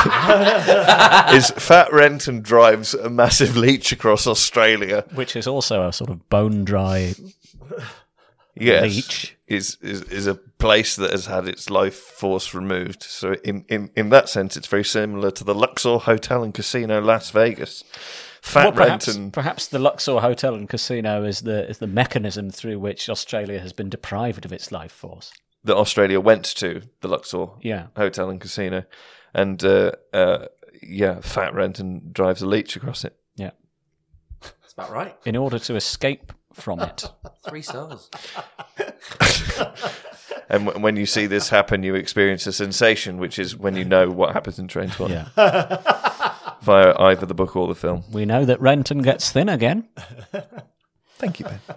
Fat Renton drives a massive leech across Australia, Which is also a sort of bone dry leech. Is a place that has had its life force removed. So in that sense, it's very similar to the Luxor Hotel and Casino Las Vegas. Perhaps the Luxor Hotel and Casino is the mechanism through which Australia has been deprived of its life force. That Australia went to the Luxor Hotel and Casino, and Fat Renton drives a leech across it. Yeah, That's about right. in order to escape from it. 3 stars. And when you see this happen, you experience a sensation, which is when you know what happens in Trainspotting. Yeah, Via either the book or the film. we know that Renton gets thin again. Thank you, Ben.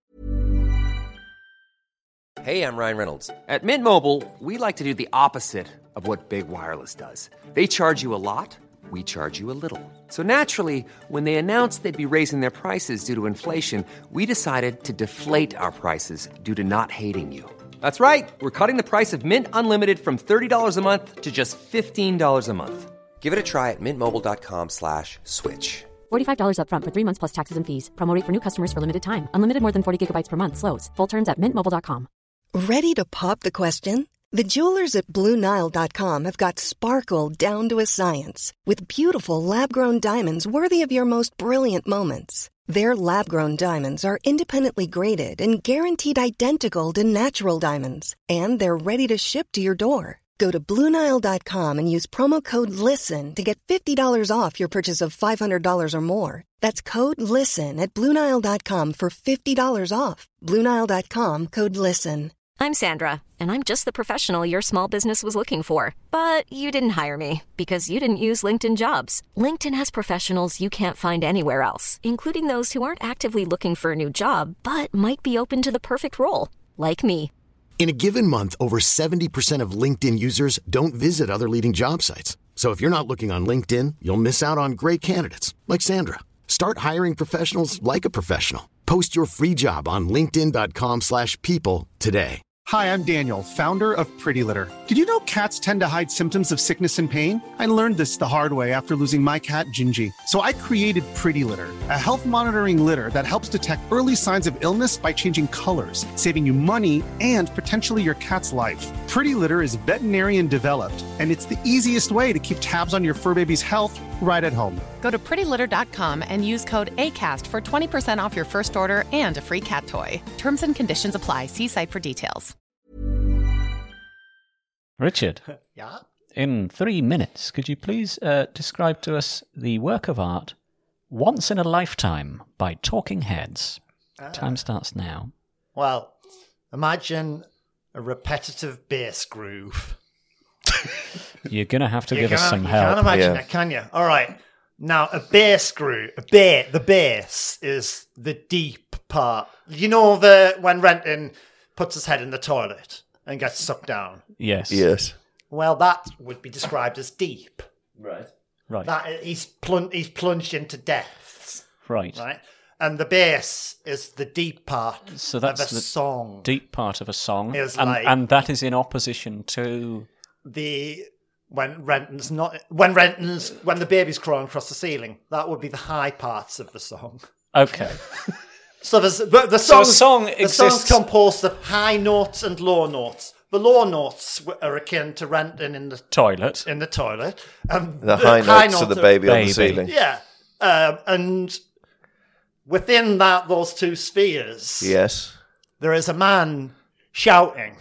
Hey, I'm Ryan Reynolds. At Mint Mobile, we like to do the opposite of what Big Wireless does. They charge you a lot, we charge you a little. So naturally, when they announced they'd be raising their prices due to inflation, we decided to deflate our prices due to not hating you. That's right. We're cutting the price of Mint Unlimited from $30 a month to just $15 a month. Give it a try at mintmobile.com/switch. $45 up front for 3 months plus taxes and fees. Promo rate for new customers for limited time. Unlimited more than 40 gigabytes per month. Slows full terms at mintmobile.com. Ready to pop the question? The jewelers at BlueNile.com have got sparkle down to a science with beautiful lab-grown diamonds worthy of your most brilliant moments. Their lab-grown diamonds are independently graded and guaranteed identical to natural diamonds, and they're ready to ship to your door. Go to BlueNile.com and use promo code LISTEN to get $50 off your purchase of $500 or more. That's code LISTEN at BlueNile.com for $50 off. BlueNile.com, code LISTEN. I'm Sandra, and I'm just the professional your small business was looking for. But you didn't hire me because you didn't use LinkedIn Jobs. LinkedIn has professionals you can't find anywhere else, including those who aren't actively looking for a new job, but might be open to the perfect role, like me. In a given month, over 70% of LinkedIn users don't visit other leading job sites. So if you're not looking on LinkedIn, you'll miss out on great candidates like Sandra. Start hiring professionals like a professional. Post your free job on linkedin.com/people today. Hi, I'm Daniel, founder of Pretty Litter. Did you know cats tend to hide symptoms of sickness and pain? I learned this the hard way after losing my cat, Gingy. So I created Pretty Litter, a health monitoring litter that helps detect early signs of illness by changing colors, saving you money and potentially your cat's life. Pretty Litter is veterinarian developed, and it's the easiest way to keep tabs on your fur baby's health right at home. Go to prettylitter.com and use code ACAST for 20% off your first order and a free cat toy. Terms and conditions apply. See site for details. Richard, Yeah? in 3 minutes, could you please describe to us the work of art Once in a Lifetime by Talking Heads? Time starts now. Well, imagine a repetitive bass groove. You're going to have to You give us can't- some You help. can't imagine it, can you? All right. Now, a bass groove, the bass is the deep part. You know when Renton puts his head in the toilet and gets sucked down? Yes. Yes. Well, that would be described as deep. Right. Right. That he's plunged into depths. Right. Right. And the bass is the deep part So that's of a the song. deep part of a song. Is and, like- and that is in opposition to... When the baby's crawling across the ceiling, that would be the high parts of the song. Okay. So the So a song's, song the song's exists... composed of high notes and low notes. The low notes are akin to Renton in the toilet. The high notes of the baby on the ceiling. Yeah. And within those two spheres, Yes. there is a man shouting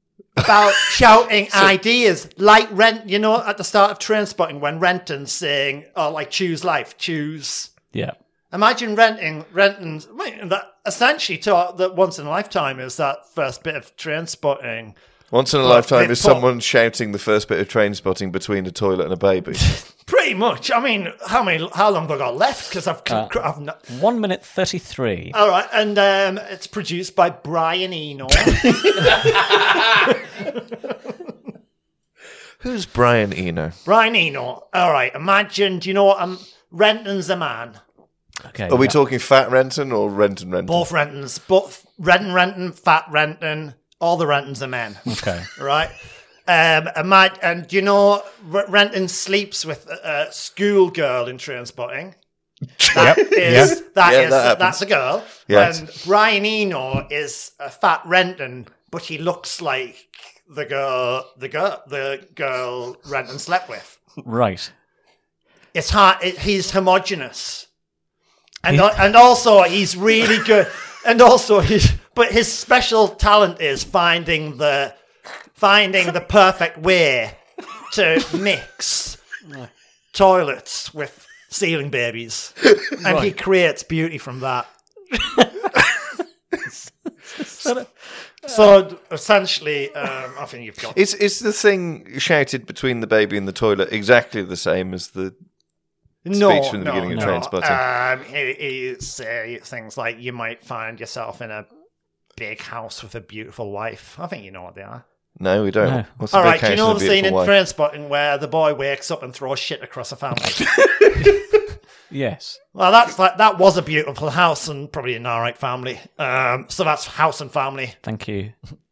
ideas like at the start of Trainspotting when Renton's saying, choose life, choose. Yeah. Imagine Renton's that essentially taught that Once in a Lifetime is that first bit of Trainspotting. Once in a lifetime is someone shouting the first bit of Trainspotting between a toilet and a baby. Pretty much. I mean, how long have I got left? Because I've not... 1 minute 33. All right, and it's produced by Brian Eno. Who's Brian Eno? Brian Eno. All right, imagine. Do you know what? Renton's a man. Okay. Are we talking Fat Renton or Renton? Both Rentons. Both Renton, Fat Renton. All the Rentons are men. Okay. Right? And do you know Renton sleeps with a schoolgirl in Trainspotting? That's a girl. Yes. And Brian Eno is a fat Renton, but he looks like the girl Renton slept with. Right. It's hard. He's homogenous, and also he's really good. And also but his special talent is finding the perfect way to mix toilets with ceiling babies, and he creates beauty from that. So essentially, I think you've got. Is the thing shouted between the baby and the toilet exactly the same as the speech from the beginning of Trainspotting? He say things like, "You might find yourself in a big house with a beautiful wife." I think you know what they are. No, we don't. No. What's the All big right, do you house know and the a scene in beautiful wife? Trainspotting where the boy wakes up and throws shit across a family? Yes. Well, that was a beautiful house and probably an alright family. So that's House and Family. Thank you.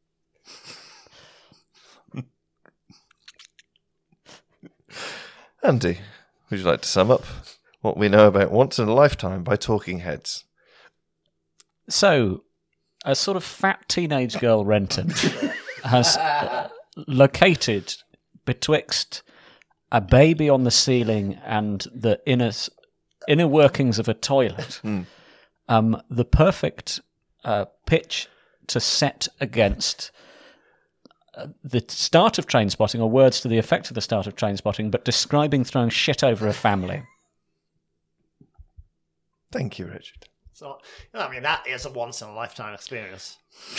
Andy, would you like to sum up what we know about Once in a Lifetime by Talking Heads? So, a sort of fat teenage girl, Renton, has located betwixt a baby on the ceiling and the inner workings of a toilet the perfect pitch to set against the start of Trainspotting, or words to the effect of the start of Trainspotting, but describing throwing shit over a family. Thank you, Richard. So, I mean, that is a once-in-a-lifetime experience.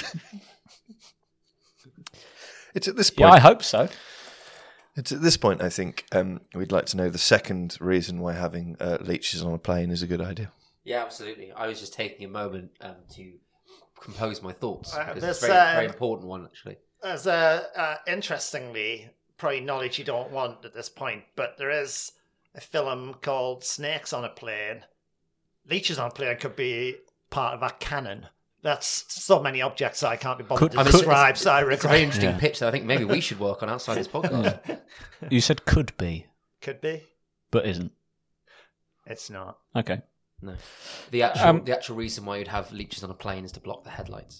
It's at this point. Yeah, I hope so. It's at this point, I think, we'd like to know the second reason why having leeches on a plane is a good idea. Yeah, absolutely. I was just taking a moment to compose my thoughts. There's It's a very important one, actually. There's interestingly, probably knowledge you don't want at this point, but there is a film called Snakes on a Plane. Leeches on a plane could be part of a canon. That's so many objects that I can't be bothered to describe, so I regret. It's a very interesting pitch that I think maybe we should work on outside this podcast. You said could be. Could be. But isn't. It's not. Okay. No. The actual reason why you'd have leeches on a plane is to block the headlights.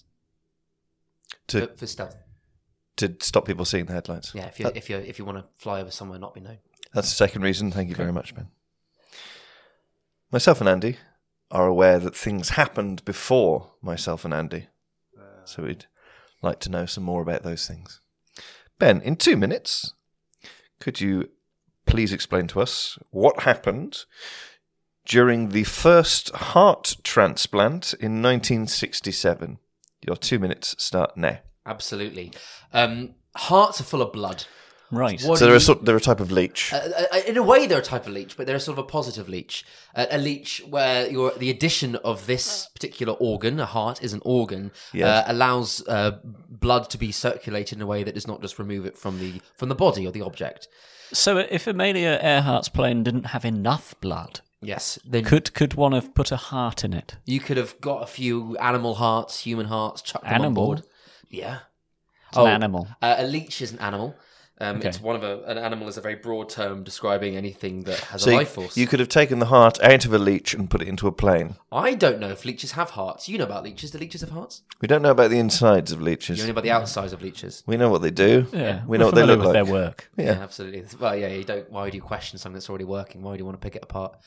For stealth. To stop people seeing the headlights. Yeah, if you want to fly over somewhere not be known. That's the second reason. Thank you very much, Ben. Myself and Andy are aware that things happened before myself and Andy. So we'd like to know some more about those things. Ben, in 2 minutes, could you please explain to us what happened during the first heart transplant in 1967? Your 2 minutes start now. Absolutely. Hearts are full of blood. Right. So they're a type of leech. In a way, they're a type of leech, but they're sort of a positive leech. A leech where the addition of this particular organ, a heart is an organ, allows blood to be circulated in a way that does not just remove it from the body or the object. So if Amelia Earhart's plane didn't have enough blood, yes, then could one have put a heart in it? You could have got a few animal hearts, human hearts, chucked them on board. Yeah. It's an animal. A leech is an animal. Okay. It's an animal is a very broad term describing anything that has a life force. You could have taken the heart out of a leech and put it into a plane. I don't know if leeches have hearts. You know about leeches. Do leeches have hearts? We don't know about the insides of leeches. You know about the outsides of leeches. We know what they do. Yeah, we know what they look with like. Their work. Yeah, absolutely. Well, yeah, you don't. Why would you question something that's already working? Why would you want to pick it apart?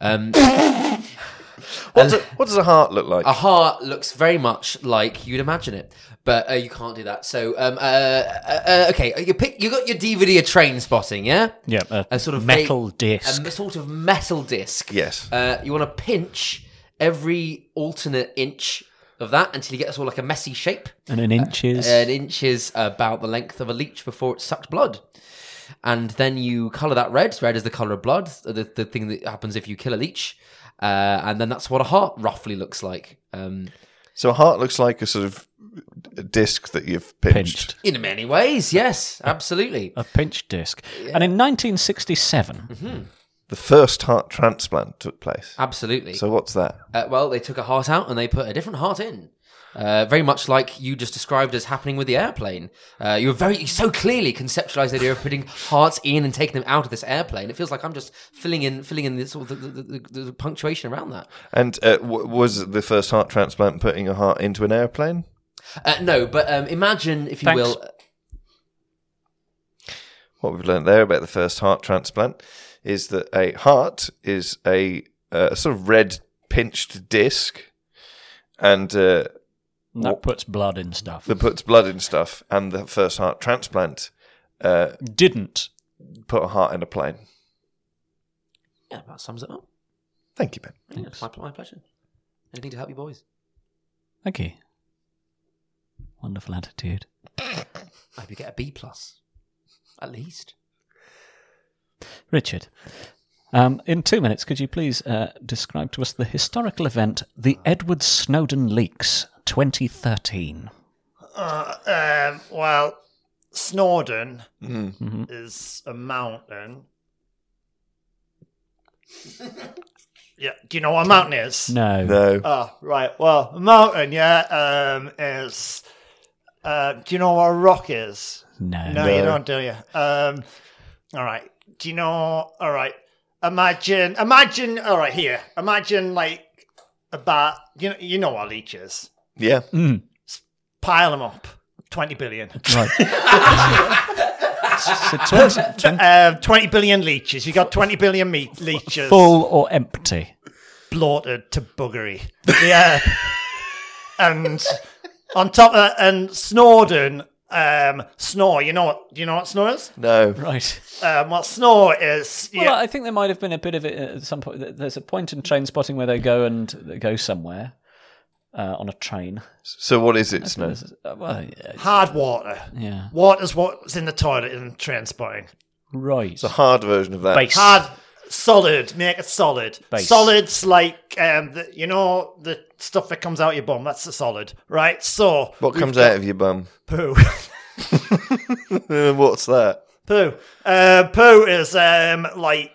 What does a heart look like? A heart looks very much like you'd imagine it, but you can't do that. So, okay, you got your DVD of Trainspotting, yeah? Yeah, a sort of metal disc. A sort of metal disc. Yes. You want to pinch every alternate inch of that until you get a sort of like a messy shape. And an inch is? An inch is about the length of a leech before it sucked blood. And then you colour that red. Red is the colour of blood, the thing that happens if you kill a leech. And then that's what a heart roughly looks like. So a heart looks like a sort of disc that you've pinched. In many ways, yes, absolutely. A pinched disc. Yeah. And in 1967... The first heart transplant took place. Absolutely. So what's that? Well, they took a heart out and they put a different heart in. Very much like you just described as happening with the airplane. You so clearly conceptualized the idea of putting hearts in and taking them out of this airplane. It feels like I'm just filling in the, sort of the punctuation around that. And was the first heart transplant putting a heart into an airplane? No, but imagine, if you will... What we've learned there about the first heart transplant is that a heart is a sort of red pinched disc, and that puts blood in stuff. That puts blood in stuff, and the first heart transplant didn't put a heart in a plane. Yeah, that sums it up. Thank you, Ben. Yeah, my pleasure. Anything to help you boys? Thank you. Wonderful attitude. I hope you get a B+, at least. Richard, in 2 minutes, could you please describe to us the historical event, the Edward Snowden Leaks 2013? Well, Snowden is a mountain. Yeah, do you know what a mountain is? No. Oh, right. Well, a mountain, is... do you know what a rock is? No. No, you don't, do you? All right. Do you know... All right. Imagine... All right, here. Imagine, like, about... You know what a leech is. Yeah. Pile them up. 20 billion. Right. So 20 billion leeches. You got 20 billion leeches. Full or empty? Bloated to buggery. Yeah. And on top of that, and Snowden snore. You know what snore is? No. Right. Well, snore is. Well, I think there might have been a bit of it at some point. There's a point in Train Spotting where they go somewhere on a train. So what is it, Snow? Hard water. Yeah. Water's what's in the toilet in Train Spotting. Right. It's a hard version of that. Base. Hard, solid. Make it solid. Base. Solid's like the stuff that comes out your bum. That's the solid, right? So What comes out of your bum? poo. What's that? Poo. Poo is like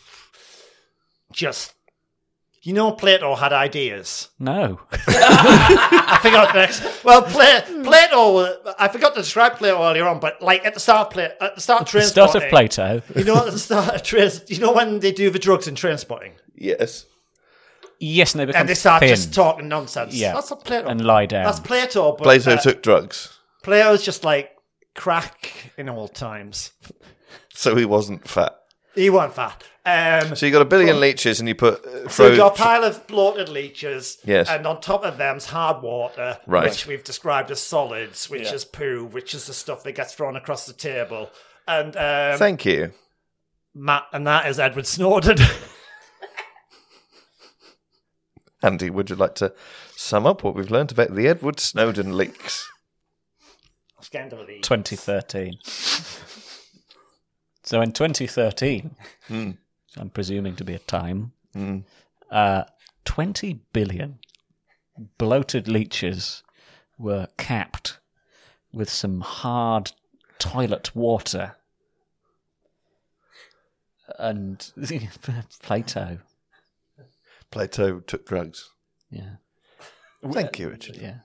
just. Plato had ideas. No. I forgot next. Well, Plato. I forgot to describe Plato earlier on, but like at the start of Train Start Spotting, of Plato. At the start of Train. When they do the drugs in Train Spotting. Yes. Yes, and they become And they start thin. just talking nonsense. Yeah. That's not Plato. And lie down. That's Plato. But, Plato took drugs, Plato's just like crack in old times. so he wasn't fat. He wasn't fat. So you got a billion leeches, and you put So you got a pile of bloated leeches, Yes. and on top of them's hard water, Right. which we've described as solids, which is poo, which is the stuff that gets thrown across the table. And Thank you. and that is Edward Snowden. Andy, would you like to sum up what we've learned about the Edward Snowden leaks? Scandal of these. 2013. So in 2013, I'm presuming to be a time, 20 billion bloated leeches were capped with some hard toilet water. And Plato. Plato took drugs. Yeah. Thank you, Richard. Yeah.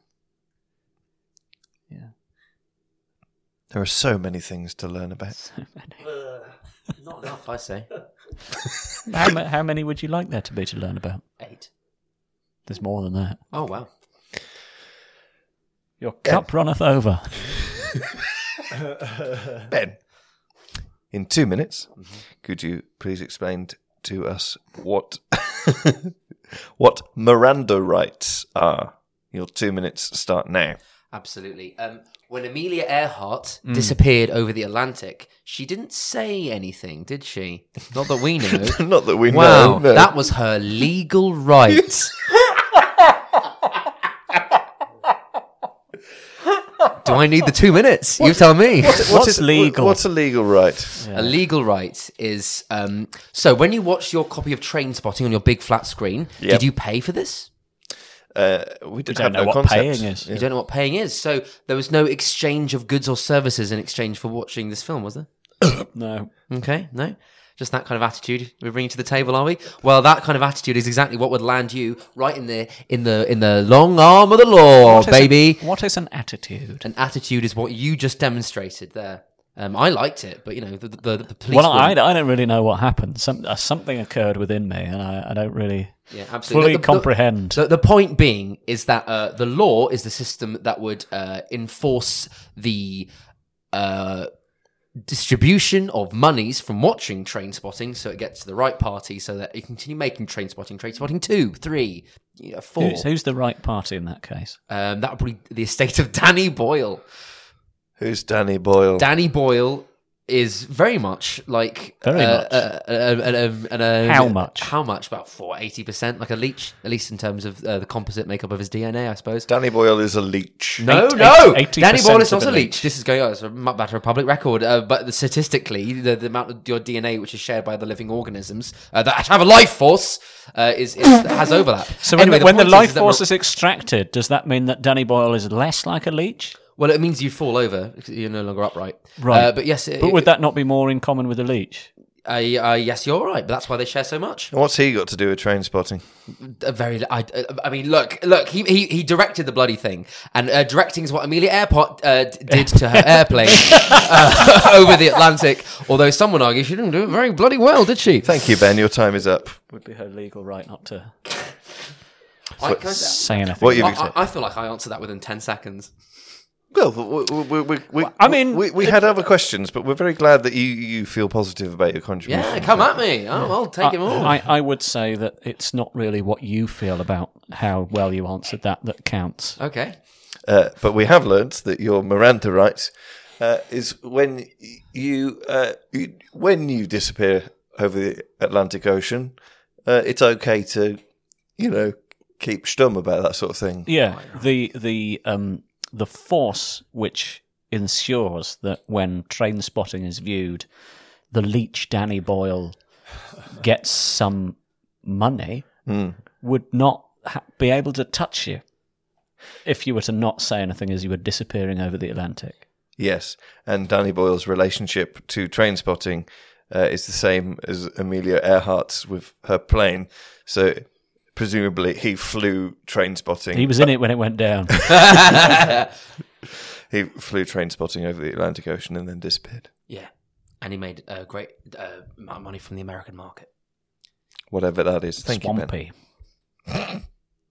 There are so many things to learn about. Not enough, I say. How many would you like there to be to learn about? 8. There's more than that. Oh, wow. Your cup runneth over. Ben, in 2 minutes, could you please explain to us what what Miranda rights are? Your 2 minutes start now. Absolutely. When Amelia Earhart disappeared over the Atlantic, she didn't say anything, did she? Not that we know. Not that we Wow, know. No. that was her legal right. Do I need the 2 minutes? You tell me. What's legal? What's a legal right? A legal right is... so when you watch your copy of Train Spotting on your big flat screen, Yep. did you pay for this? We don't have know no what concept. paying is. You don't know what paying is. So there was no exchange of goods or services in exchange for watching this film, was there? No. Okay, no. Just that kind of attitude we're bringing to the table, are we? Well, that kind of attitude is exactly what would land you right in the long arm of the law, baby. What is an attitude? An attitude is what you just demonstrated there. I liked it, but the police. Well, I don't really know what happened. Something occurred within me, and I don't really fully comprehend. The point being is that the law is the system that would enforce the distribution of monies from watching Train Spotting, so it gets to the right party, so that you continue making Train Spotting 2, 3, 4. Who's the right party in that case? That would be the estate of Danny Boyle. Who's Danny Boyle? Danny Boyle is very much like... Very much. How much? How much? About 80%, like a leech, at least in terms of the composite makeup of his DNA, I suppose. Danny Boyle is a leech. No. 80% Danny Boyle is not of a a leech. This is going on. It's a matter of public record. But statistically, the amount of your DNA which is shared by the living organisms that have a life force has overlap. So Anyway, when the point life that force is extracted, does that mean that Danny Boyle is less like a leech? Well, it means you fall over because you're no longer upright. Right. But yes. But would that not be more in common with a leech? Yes, you're right. But that's why they share so much. And what's he got to do with Train Spotting? I mean, look. He directed the bloody thing, and directing is what Amelia Earhart did to her airplane over the Atlantic. Although some would argue she didn't do it very bloody well, did she? Thank you, Ben. Your time is up. Would be her legal right not to I say anything. What you I feel like I answered that within 10 seconds. Well, we had other questions, but we're very glad that you feel positive about your contribution. Yeah, come at me. I'll take him all. I would say that it's not really what you feel about how well you answered that counts. Okay. But we have learnt that your Miranda rights is when you disappear over the Atlantic Ocean, it's okay to, keep stum about that sort of thing. Yeah, the force which ensures that when train spotting is viewed, the leech Danny Boyle gets some money would not be able to touch you if you were to not say anything as you were disappearing over the Atlantic. Yes, and Danny Boyle's relationship to train spotting is the same as Amelia Earhart's with her plane. So presumably he flew train spotting. He was in it when it went down. He flew train spotting over the Atlantic Ocean and then disappeared. Yeah, and he made a great amount of money from the American market. Whatever that is. Thank Swampy. you, Ben.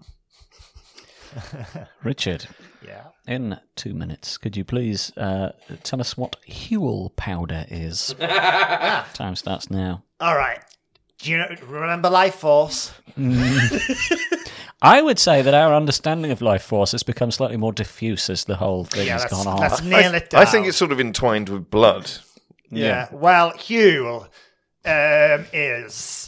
Richard, in 2 minutes, could you please tell us what Huel powder is? Time starts now. All right. Do you remember Life Force? I would say that our understanding of life force has become slightly more diffuse as the whole thing has gone on. Let's nail it down. I think it's sort of entwined with blood. Yeah. Well, Huel is.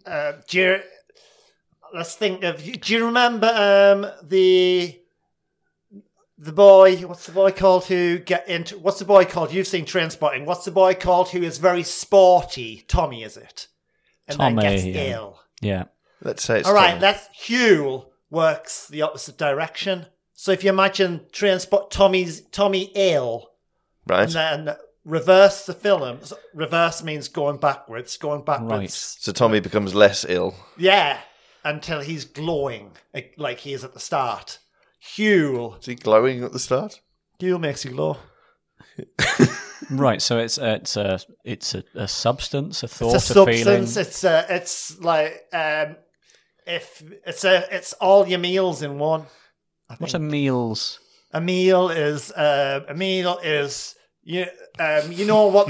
Let's think of. Do you remember the boy? What's the boy called who get into? What's the boy called? You've seen Trainspotting. What's the boy called who is very sporty? Tommy, is it? And Tommy, then gets ill. Yeah. Let's say it's all right. Tommy. That's Huel works the opposite direction. So if you imagine Tommy ill, right, and then reverse the film. So reverse means going backwards. Right. So Tommy becomes less ill. Yeah, until he's glowing like he is at the start. Huel. Is he glowing at the start? Huel makes you glow. Right, so it's a substance, a thought, It's a feeling. substance. It's like it's all your meals in one. What are meals? A meal is you know what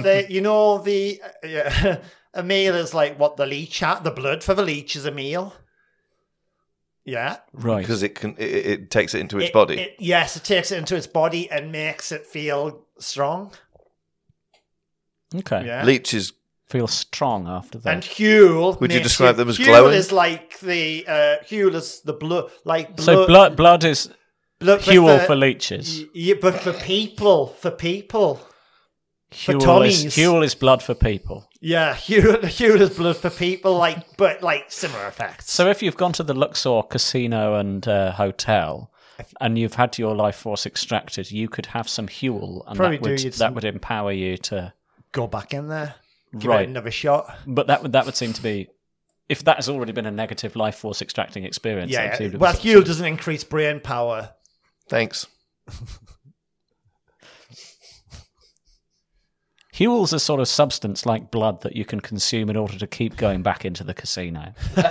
a meal is like what the leech the blood for the leech is a meal. Yeah. Right. Because it takes it into its body. Yes, it takes it into its body and makes it feel strong. Okay. Yeah. Leeches feel strong after that. And Huel. Would you describe them as Huel glowing? is like the Huel is the blood, like blood. So blood is Huel for leeches. Yeah, but for people. Huel is blood for people. Yeah, Huel is blood for people, but similar effects. So if you've gone to the Luxor casino and hotel, and you've had your life force extracted, you could have some Huel, and that would empower you to go back in there, give it another shot. But that would seem to be, if that has already been a negative life force extracting experience. Yeah. Well, Huel doesn't increase brain power. Thanks. Huel's a sort of substance like blood that you can consume in order to keep going back into the casino.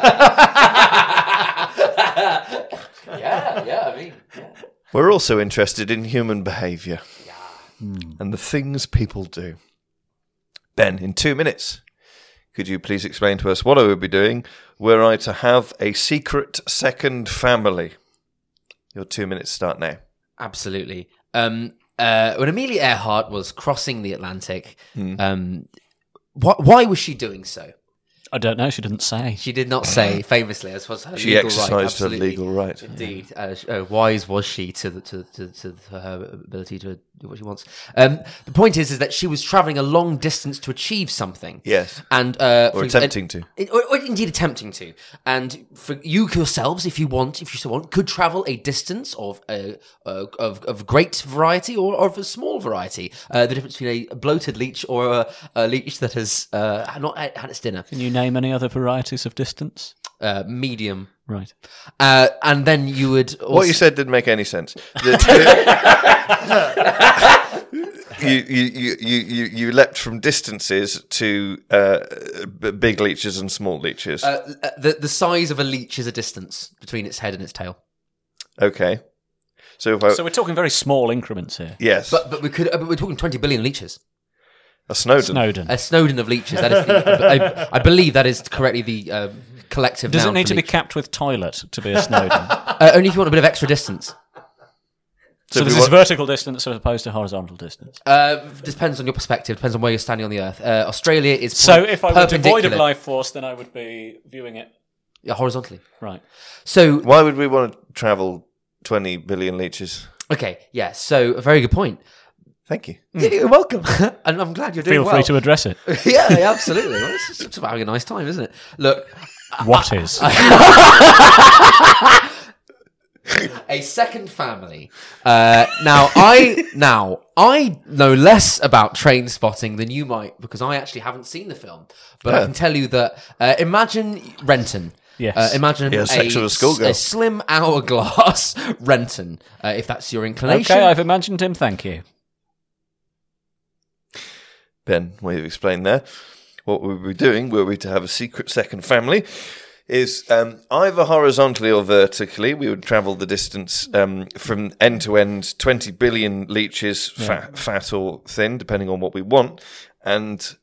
Yeah. We're also interested in human behaviour and the things people do. Ben, in 2 minutes, could you please explain to us what I would be doing were I to have a secret second family? Your 2 minutes start now. Absolutely. When Amelia Earhart was crossing the Atlantic, why was she doing so? I don't know. She didn't say. She did not say, famously, as was her she legal exercised right. her Absolutely. legal right. Indeed. Wise was she to her ability to do what she wants. The point is that she was travelling a long distance to achieve something. Yes. And or attempting to. Or indeed attempting to. And for you yourselves, if you so want, could travel a distance of great variety or of a small variety. The difference between a bloated leech or a leech that has not had its dinner. Can you name any other varieties of distance? Medium. Right. And then you would also... What you said didn't make any sense. You leapt from distances to big leeches and small leeches. The size of a leech is a distance between its head and its tail. Okay. So we're talking very small increments here. Yes. But we're talking 20 billion leeches. A Snowden. A Snowden of leeches. That is I believe that is correctly the collective Does it noun need for to be leech. capped with toilet to be a Snowden? Only if you want a bit of extra distance. So this is vertical distance as opposed to horizontal distance. Depends on your perspective. Depends on where you're standing on the Earth. Australia is so if I were devoid of life force, then I would be viewing it horizontally. Right. So why would we want to travel 20 billion liches? Okay. Yeah. So a very good point. Thank you. Yeah, you're welcome. And I'm glad you're doing well. Feel free to address it. Yeah, absolutely. Well, it's about having a nice time, isn't it? Look. What is? A second family. Now I know less about Train Spotting than you might, because I actually haven't seen the film. But I can tell you that imagine Renton. Yes. Imagine a slim hourglass Renton, if that's your inclination. Okay, I've imagined him. Thank you. Ben, what you've explained there. What we'll be doing, were we to have a secret second family, is either horizontally or vertically. We would travel the distance from end to end, 20 billion leeches, fat or thin, depending on what we want. And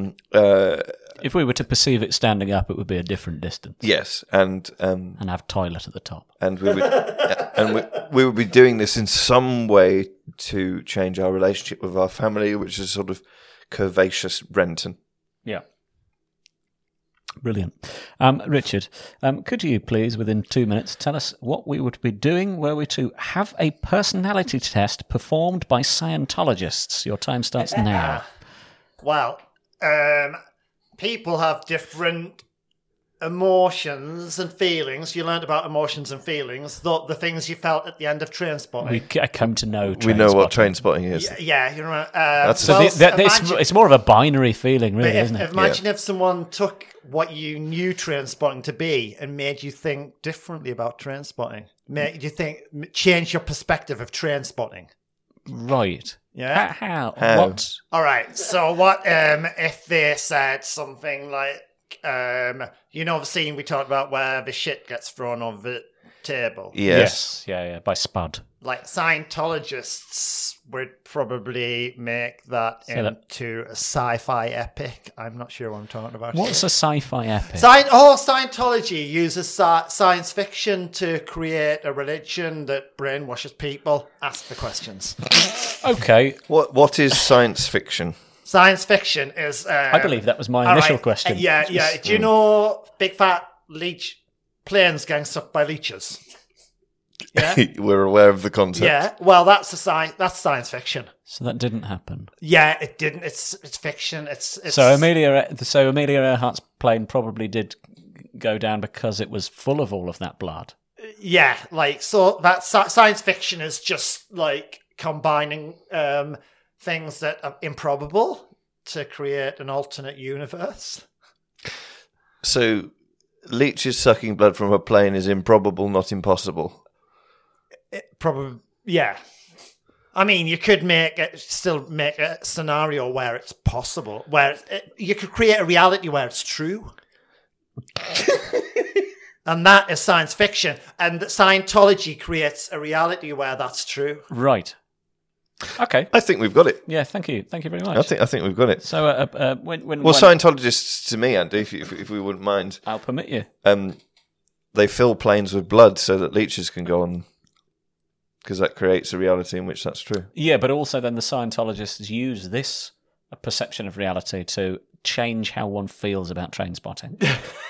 if we were to perceive it standing up, it would be a different distance. Yes, and have toilet at the top. And we would we would be doing this in some way to change our relationship with our family, which is sort of curvaceous Renton. Yeah. Brilliant. Richard, could you please, within 2 minutes, tell us what we would be doing were we to have a personality test performed by Scientologists? Your time starts now. Well, people have different emotions and feelings. You learned about emotions and feelings, the things you felt at the end of Trainspotting. We come to know We know what Trainspotting is. Yeah, you're right. It's more of a binary feeling, really, isn't it? Imagine if someone took what you knew Trainspotting to be and made you think differently about Trainspotting. Made you change your perspective of Trainspotting. Right. Yeah. How? What? All right. So what if they said something like, the scene we talked about where the shit gets thrown on the table? Yes. Yeah, by Spud. Like, Scientologists would probably make that into a sci-fi epic. I'm not sure what I'm talking about. What's a sci-fi epic? Scientology uses science fiction to create a religion that brainwashes people. Ask the questions. Okay. What is science fiction? Science fiction is... I believe that was my initial question. Yeah. Do you know big fat leech planes getting sucked by leeches? Yeah, we're aware of the concept. Yeah, well, that's science fiction. So that didn't happen. Yeah, it didn't. It's fiction. It's So Amelia Earhart's plane probably did go down because it was full of all of that blood. Yeah, so that science fiction is just like combining things that are improbable to create an alternate universe. So leeches sucking blood from a plane is improbable, not impossible. Probably, yeah. I mean, you could still make a scenario where it's possible, where you could create a reality where it's true. And that is science fiction. And Scientology creates a reality where that's true. Right. Okay. I think we've got it. Yeah, thank you. Thank you very much. I think we've got it. So when Scientologists, to me, Andy, if we wouldn't mind, I'll permit you. They fill planes with blood so that leeches can go on, because that creates a reality in which that's true. Yeah, but also then the Scientologists use this perception of reality to change how one feels about Trainspotting.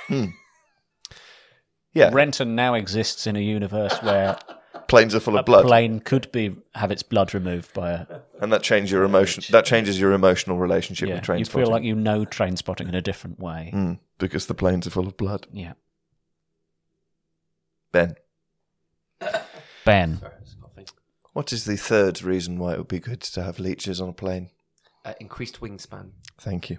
Yeah. Renton now exists in a universe where planes are full of blood. A plane could have its blood removed by a... And that changes your emotion. That changes your emotional relationship with Trainspotting. You feel like you know Trainspotting in a different way. Because the planes are full of blood. Yeah. Ben. What is the third reason why it would be good to have leeches on a plane? Increased wingspan. Thank you.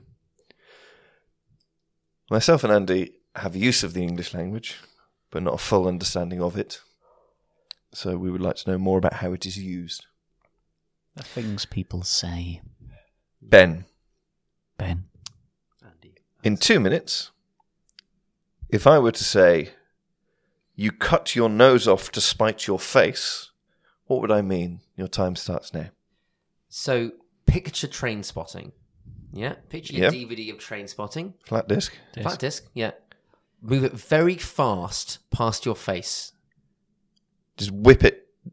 Myself and Andy have use of the English language, but not a full understanding of it. So we would like to know more about how it is used. The things people say. Ben. Andy. In 2 minutes, if I were to say, you cut your nose off to spite your face, what would I mean? Your time starts now. So, picture Trainspotting. Yeah? Picture your DVD of Trainspotting. Flat disc. Flat disc, yeah. Move it very fast past your face. Just whip it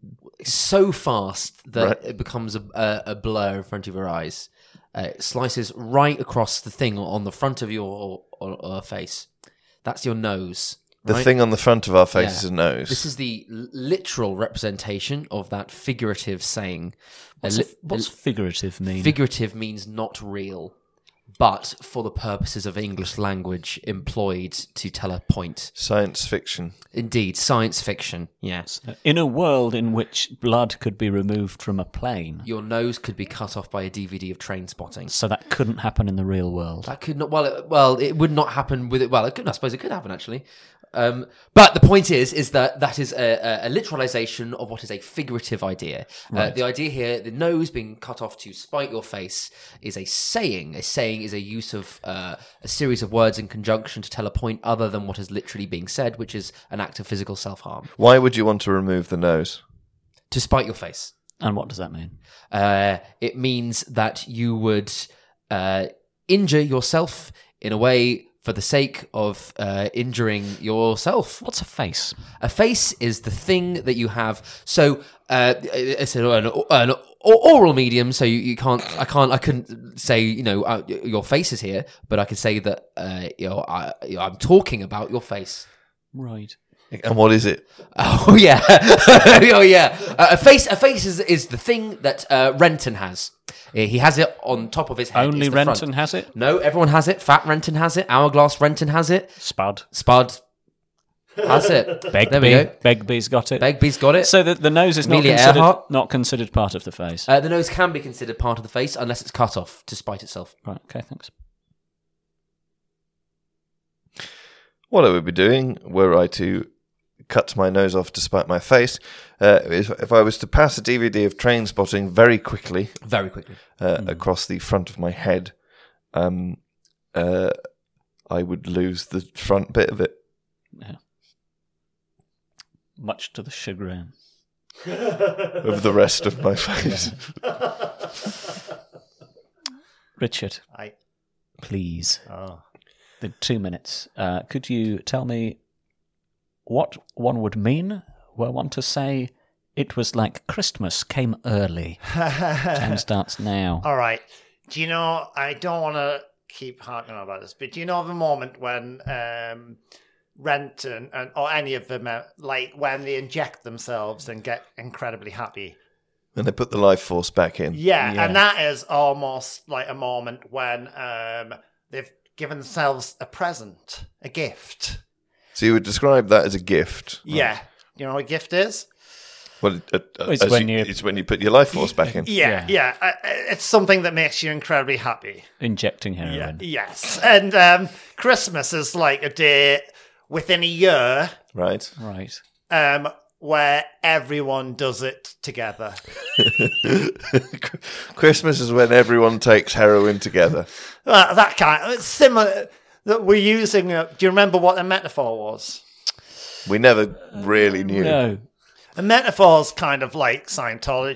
so fast that it becomes a blur in front of your eyes. It slices right across the thing on the front of your face. That's your nose. The right? thing on the front of our face is a nose. This is the literal representation of that figurative saying. What's figurative mean? Figurative means not real, but for the purposes of English language employed to tell a point. Science fiction. Indeed, science fiction, yes. In a world in which blood could be removed from a plane, Your nose could be cut off by a DVD of Train Spotting. so that couldn't happen in the real world. That could not. It would not happen with it. Well, it could. I suppose it could happen actually. But the point is that is a literalization of what is a figurative idea. Right. The idea here, the nose being cut off to spite your face, is a saying. A saying is a use of a series of words in conjunction to tell a point other than what is literally being said, which is an act of physical self-harm. Why would you want to remove the nose? To spite your face. And what does that mean? It means that you would injure yourself in a way for the sake of injuring yourself. What's a face? A face is the thing that you have. So it's an oral medium. So I couldn't say your face is here, but I can say that I'm talking about your face. Right. And what is it? Oh yeah, oh yeah. A face is the thing that Renton has. He has it on top of his head. Only Renton has it? No, everyone has it. Fat Renton has it. Hourglass Renton has it. Spud has it. Begbie. There we go. Begbie's got it. Begbie's got it. So the nose is not considered part of the face. The nose can be considered part of the face unless it's cut off to spite itself. Right. Okay. Thanks. What I would be doing were I to cut my nose off to spite my face, if I was to pass a DVD of Train Spotting very quickly across the front of my head, I would lose the front bit of it. Yeah. Much to the chagrin of the rest of my face. Richard, please. The 2 minutes. Could you tell me what one would mean were one to say it was like Christmas came early? Time starts now. All right. Do you know, I don't want to keep harking on about this, but do you know the moment when Renton or any of them, like when they inject themselves and get incredibly happy? And they put the life force back in. Yeah, and that is almost like a moment when they've given themselves a present, a gift. So you would describe that as a gift? Yeah. You know what a gift is? Well, it's when you put your life force back in. Yeah. It's something that makes you incredibly happy. Injecting heroin. Yes. And Christmas is like a day within a year. Right. Where everyone does it together. Christmas is when everyone takes heroin together. That kind. It's similar. That we're using. Do you remember what the metaphor was? We never really knew. No. A metaphor is kind of like Scientology.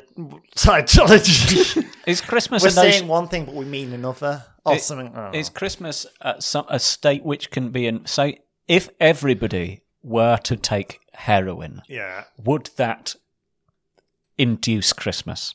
Is Christmas We're saying one thing, but we mean another. Or something. Is Christmas a state which can be in? Say, if everybody were to take heroin, would that induce Christmas?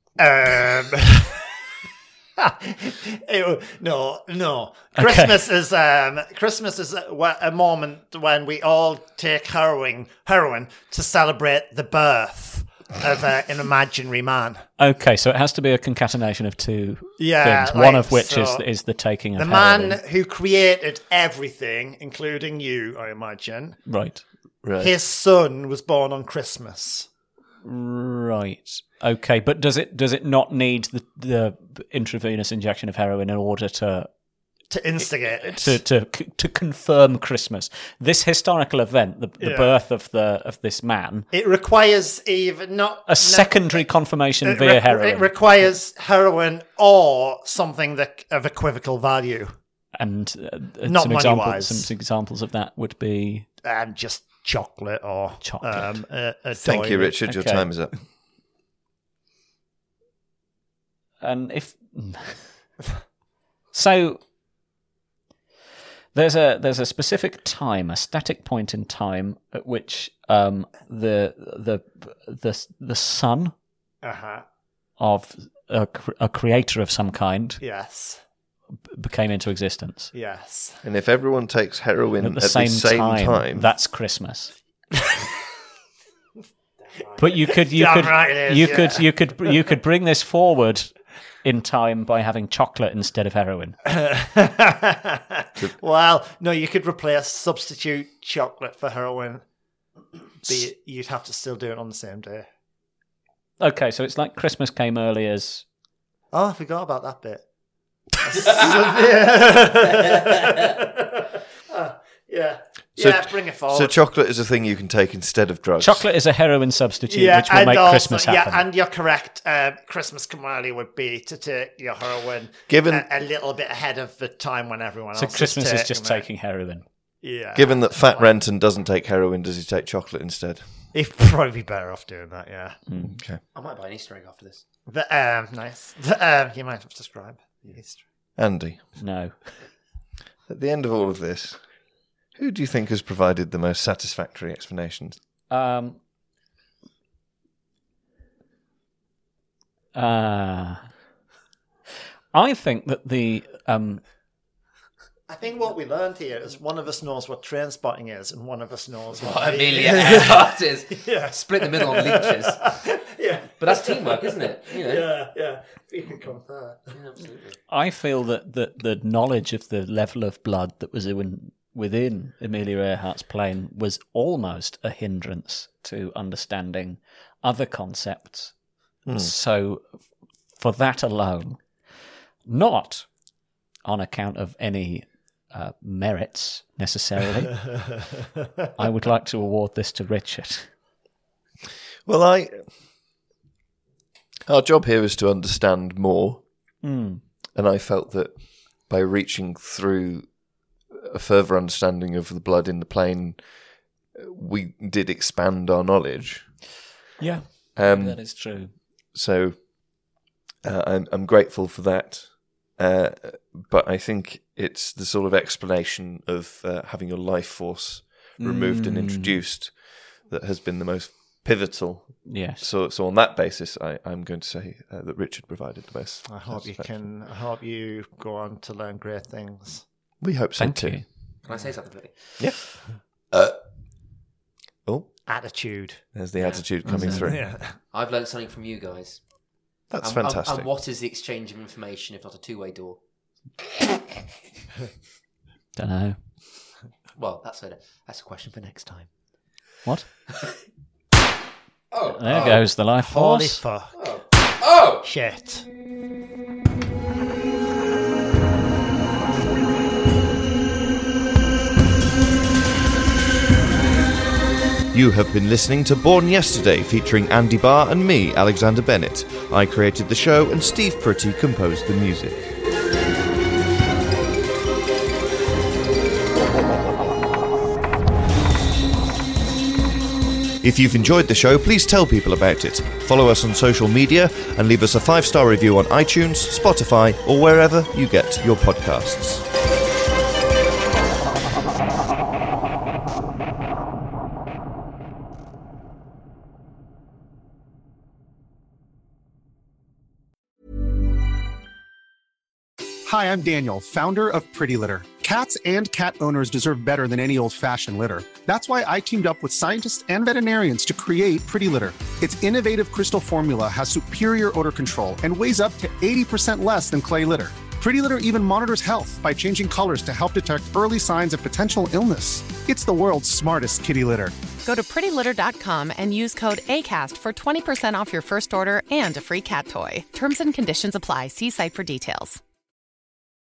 No. Christmas is a moment when we all take heroin to celebrate the birth of an imaginary man. Okay, so it has to be a concatenation of two things. One of which is the taking of the heroin. man who created everything, including you, I imagine. Right. His son was born on Christmas. Right. Okay, but does it not need the intravenous injection of heroin in order to instigate it to confirm Christmas? This historical event, the birth of this man, it requires even not a secondary confirmation via heroin. It requires heroin or something that of equivocal value. And not some money-wise. Some examples of that would be just chocolate or Thank you, Richard. Your time is up. And if so, There's a specific time, a static point in time at which the son of a creator of some kind became into existence. Yes. And if everyone takes heroin at the same time, that's Christmas. But you could bring this forward in time by having chocolate instead of heroin. Well, no, you could substitute chocolate for heroin, but you'd have to still do it on the same day. Okay, so it's like Christmas came early as... Oh, I forgot about that bit. Yeah. Bring it forward. So chocolate is a thing you can take instead of drugs. Chocolate is a heroin substitute, which will make Christmas happen. Yeah, and you're correct. Christmas come early would be to take your heroin a little bit ahead of the time when everyone else is taking it. So Christmas is just taking heroin. Yeah. Given that Fat Renton doesn't take heroin, does he take chocolate instead? He'd probably be better off doing that, yeah. Okay. I might buy an Easter egg after this. Nice. You might have to describe the Easter egg. Andy. No. At the end of all of this, who do you think has provided the most satisfactory explanations? I think that I think what we learned here is one of us knows what train spotting is, and one of us knows what Amelia Earhart is. Yeah. Split the middle on leeches. Yeah. But that's teamwork, isn't it? You know. Yeah. You can come there. Yeah, absolutely. I feel that the knowledge of the level of blood that was within Amelia Earhart's plane was almost a hindrance to understanding other concepts. So for that alone, not on account of any merits necessarily, I would like to award this to Richard. Well, our job here is to understand more, and I felt that by reaching through a further understanding of the blood in the plane, we did expand our knowledge. Yeah, that is true. So I'm grateful for that. But I think it's the sort of explanation of having your life force removed and introduced that has been the most pivotal. Yes. So on that basis, I'm going to say that Richard provided the most. I hope you go on to learn great things. We hope so too. Can I say something, Billy? Yeah. Attitude. There's the attitude coming through. Yeah. I've learned something from you guys. That's fantastic. And what is the exchange of information if not a two-way door? Don't know. Well, that's a question for next time. What? There goes the life force. Holy fuck. Oh! Shit. You have been listening to Born Yesterday, featuring Andy Barr and me, Alexander Bennett. I created the show and Steve Pretty composed the music. If you've enjoyed the show, please tell people about it. Follow us on social media and leave us a 5-star review on iTunes, Spotify, or wherever you get your podcasts. Hi, I'm Daniel, founder of Pretty Litter. Cats and cat owners deserve better than any old-fashioned litter. That's why I teamed up with scientists and veterinarians to create Pretty Litter. Its innovative crystal formula has superior odor control and weighs up to 80% less than clay litter. Pretty Litter even monitors health by changing colors to help detect early signs of potential illness. It's the world's smartest kitty litter. Go to prettylitter.com and use code ACAST for 20% off your first order and a free cat toy. Terms and conditions apply. See site for details.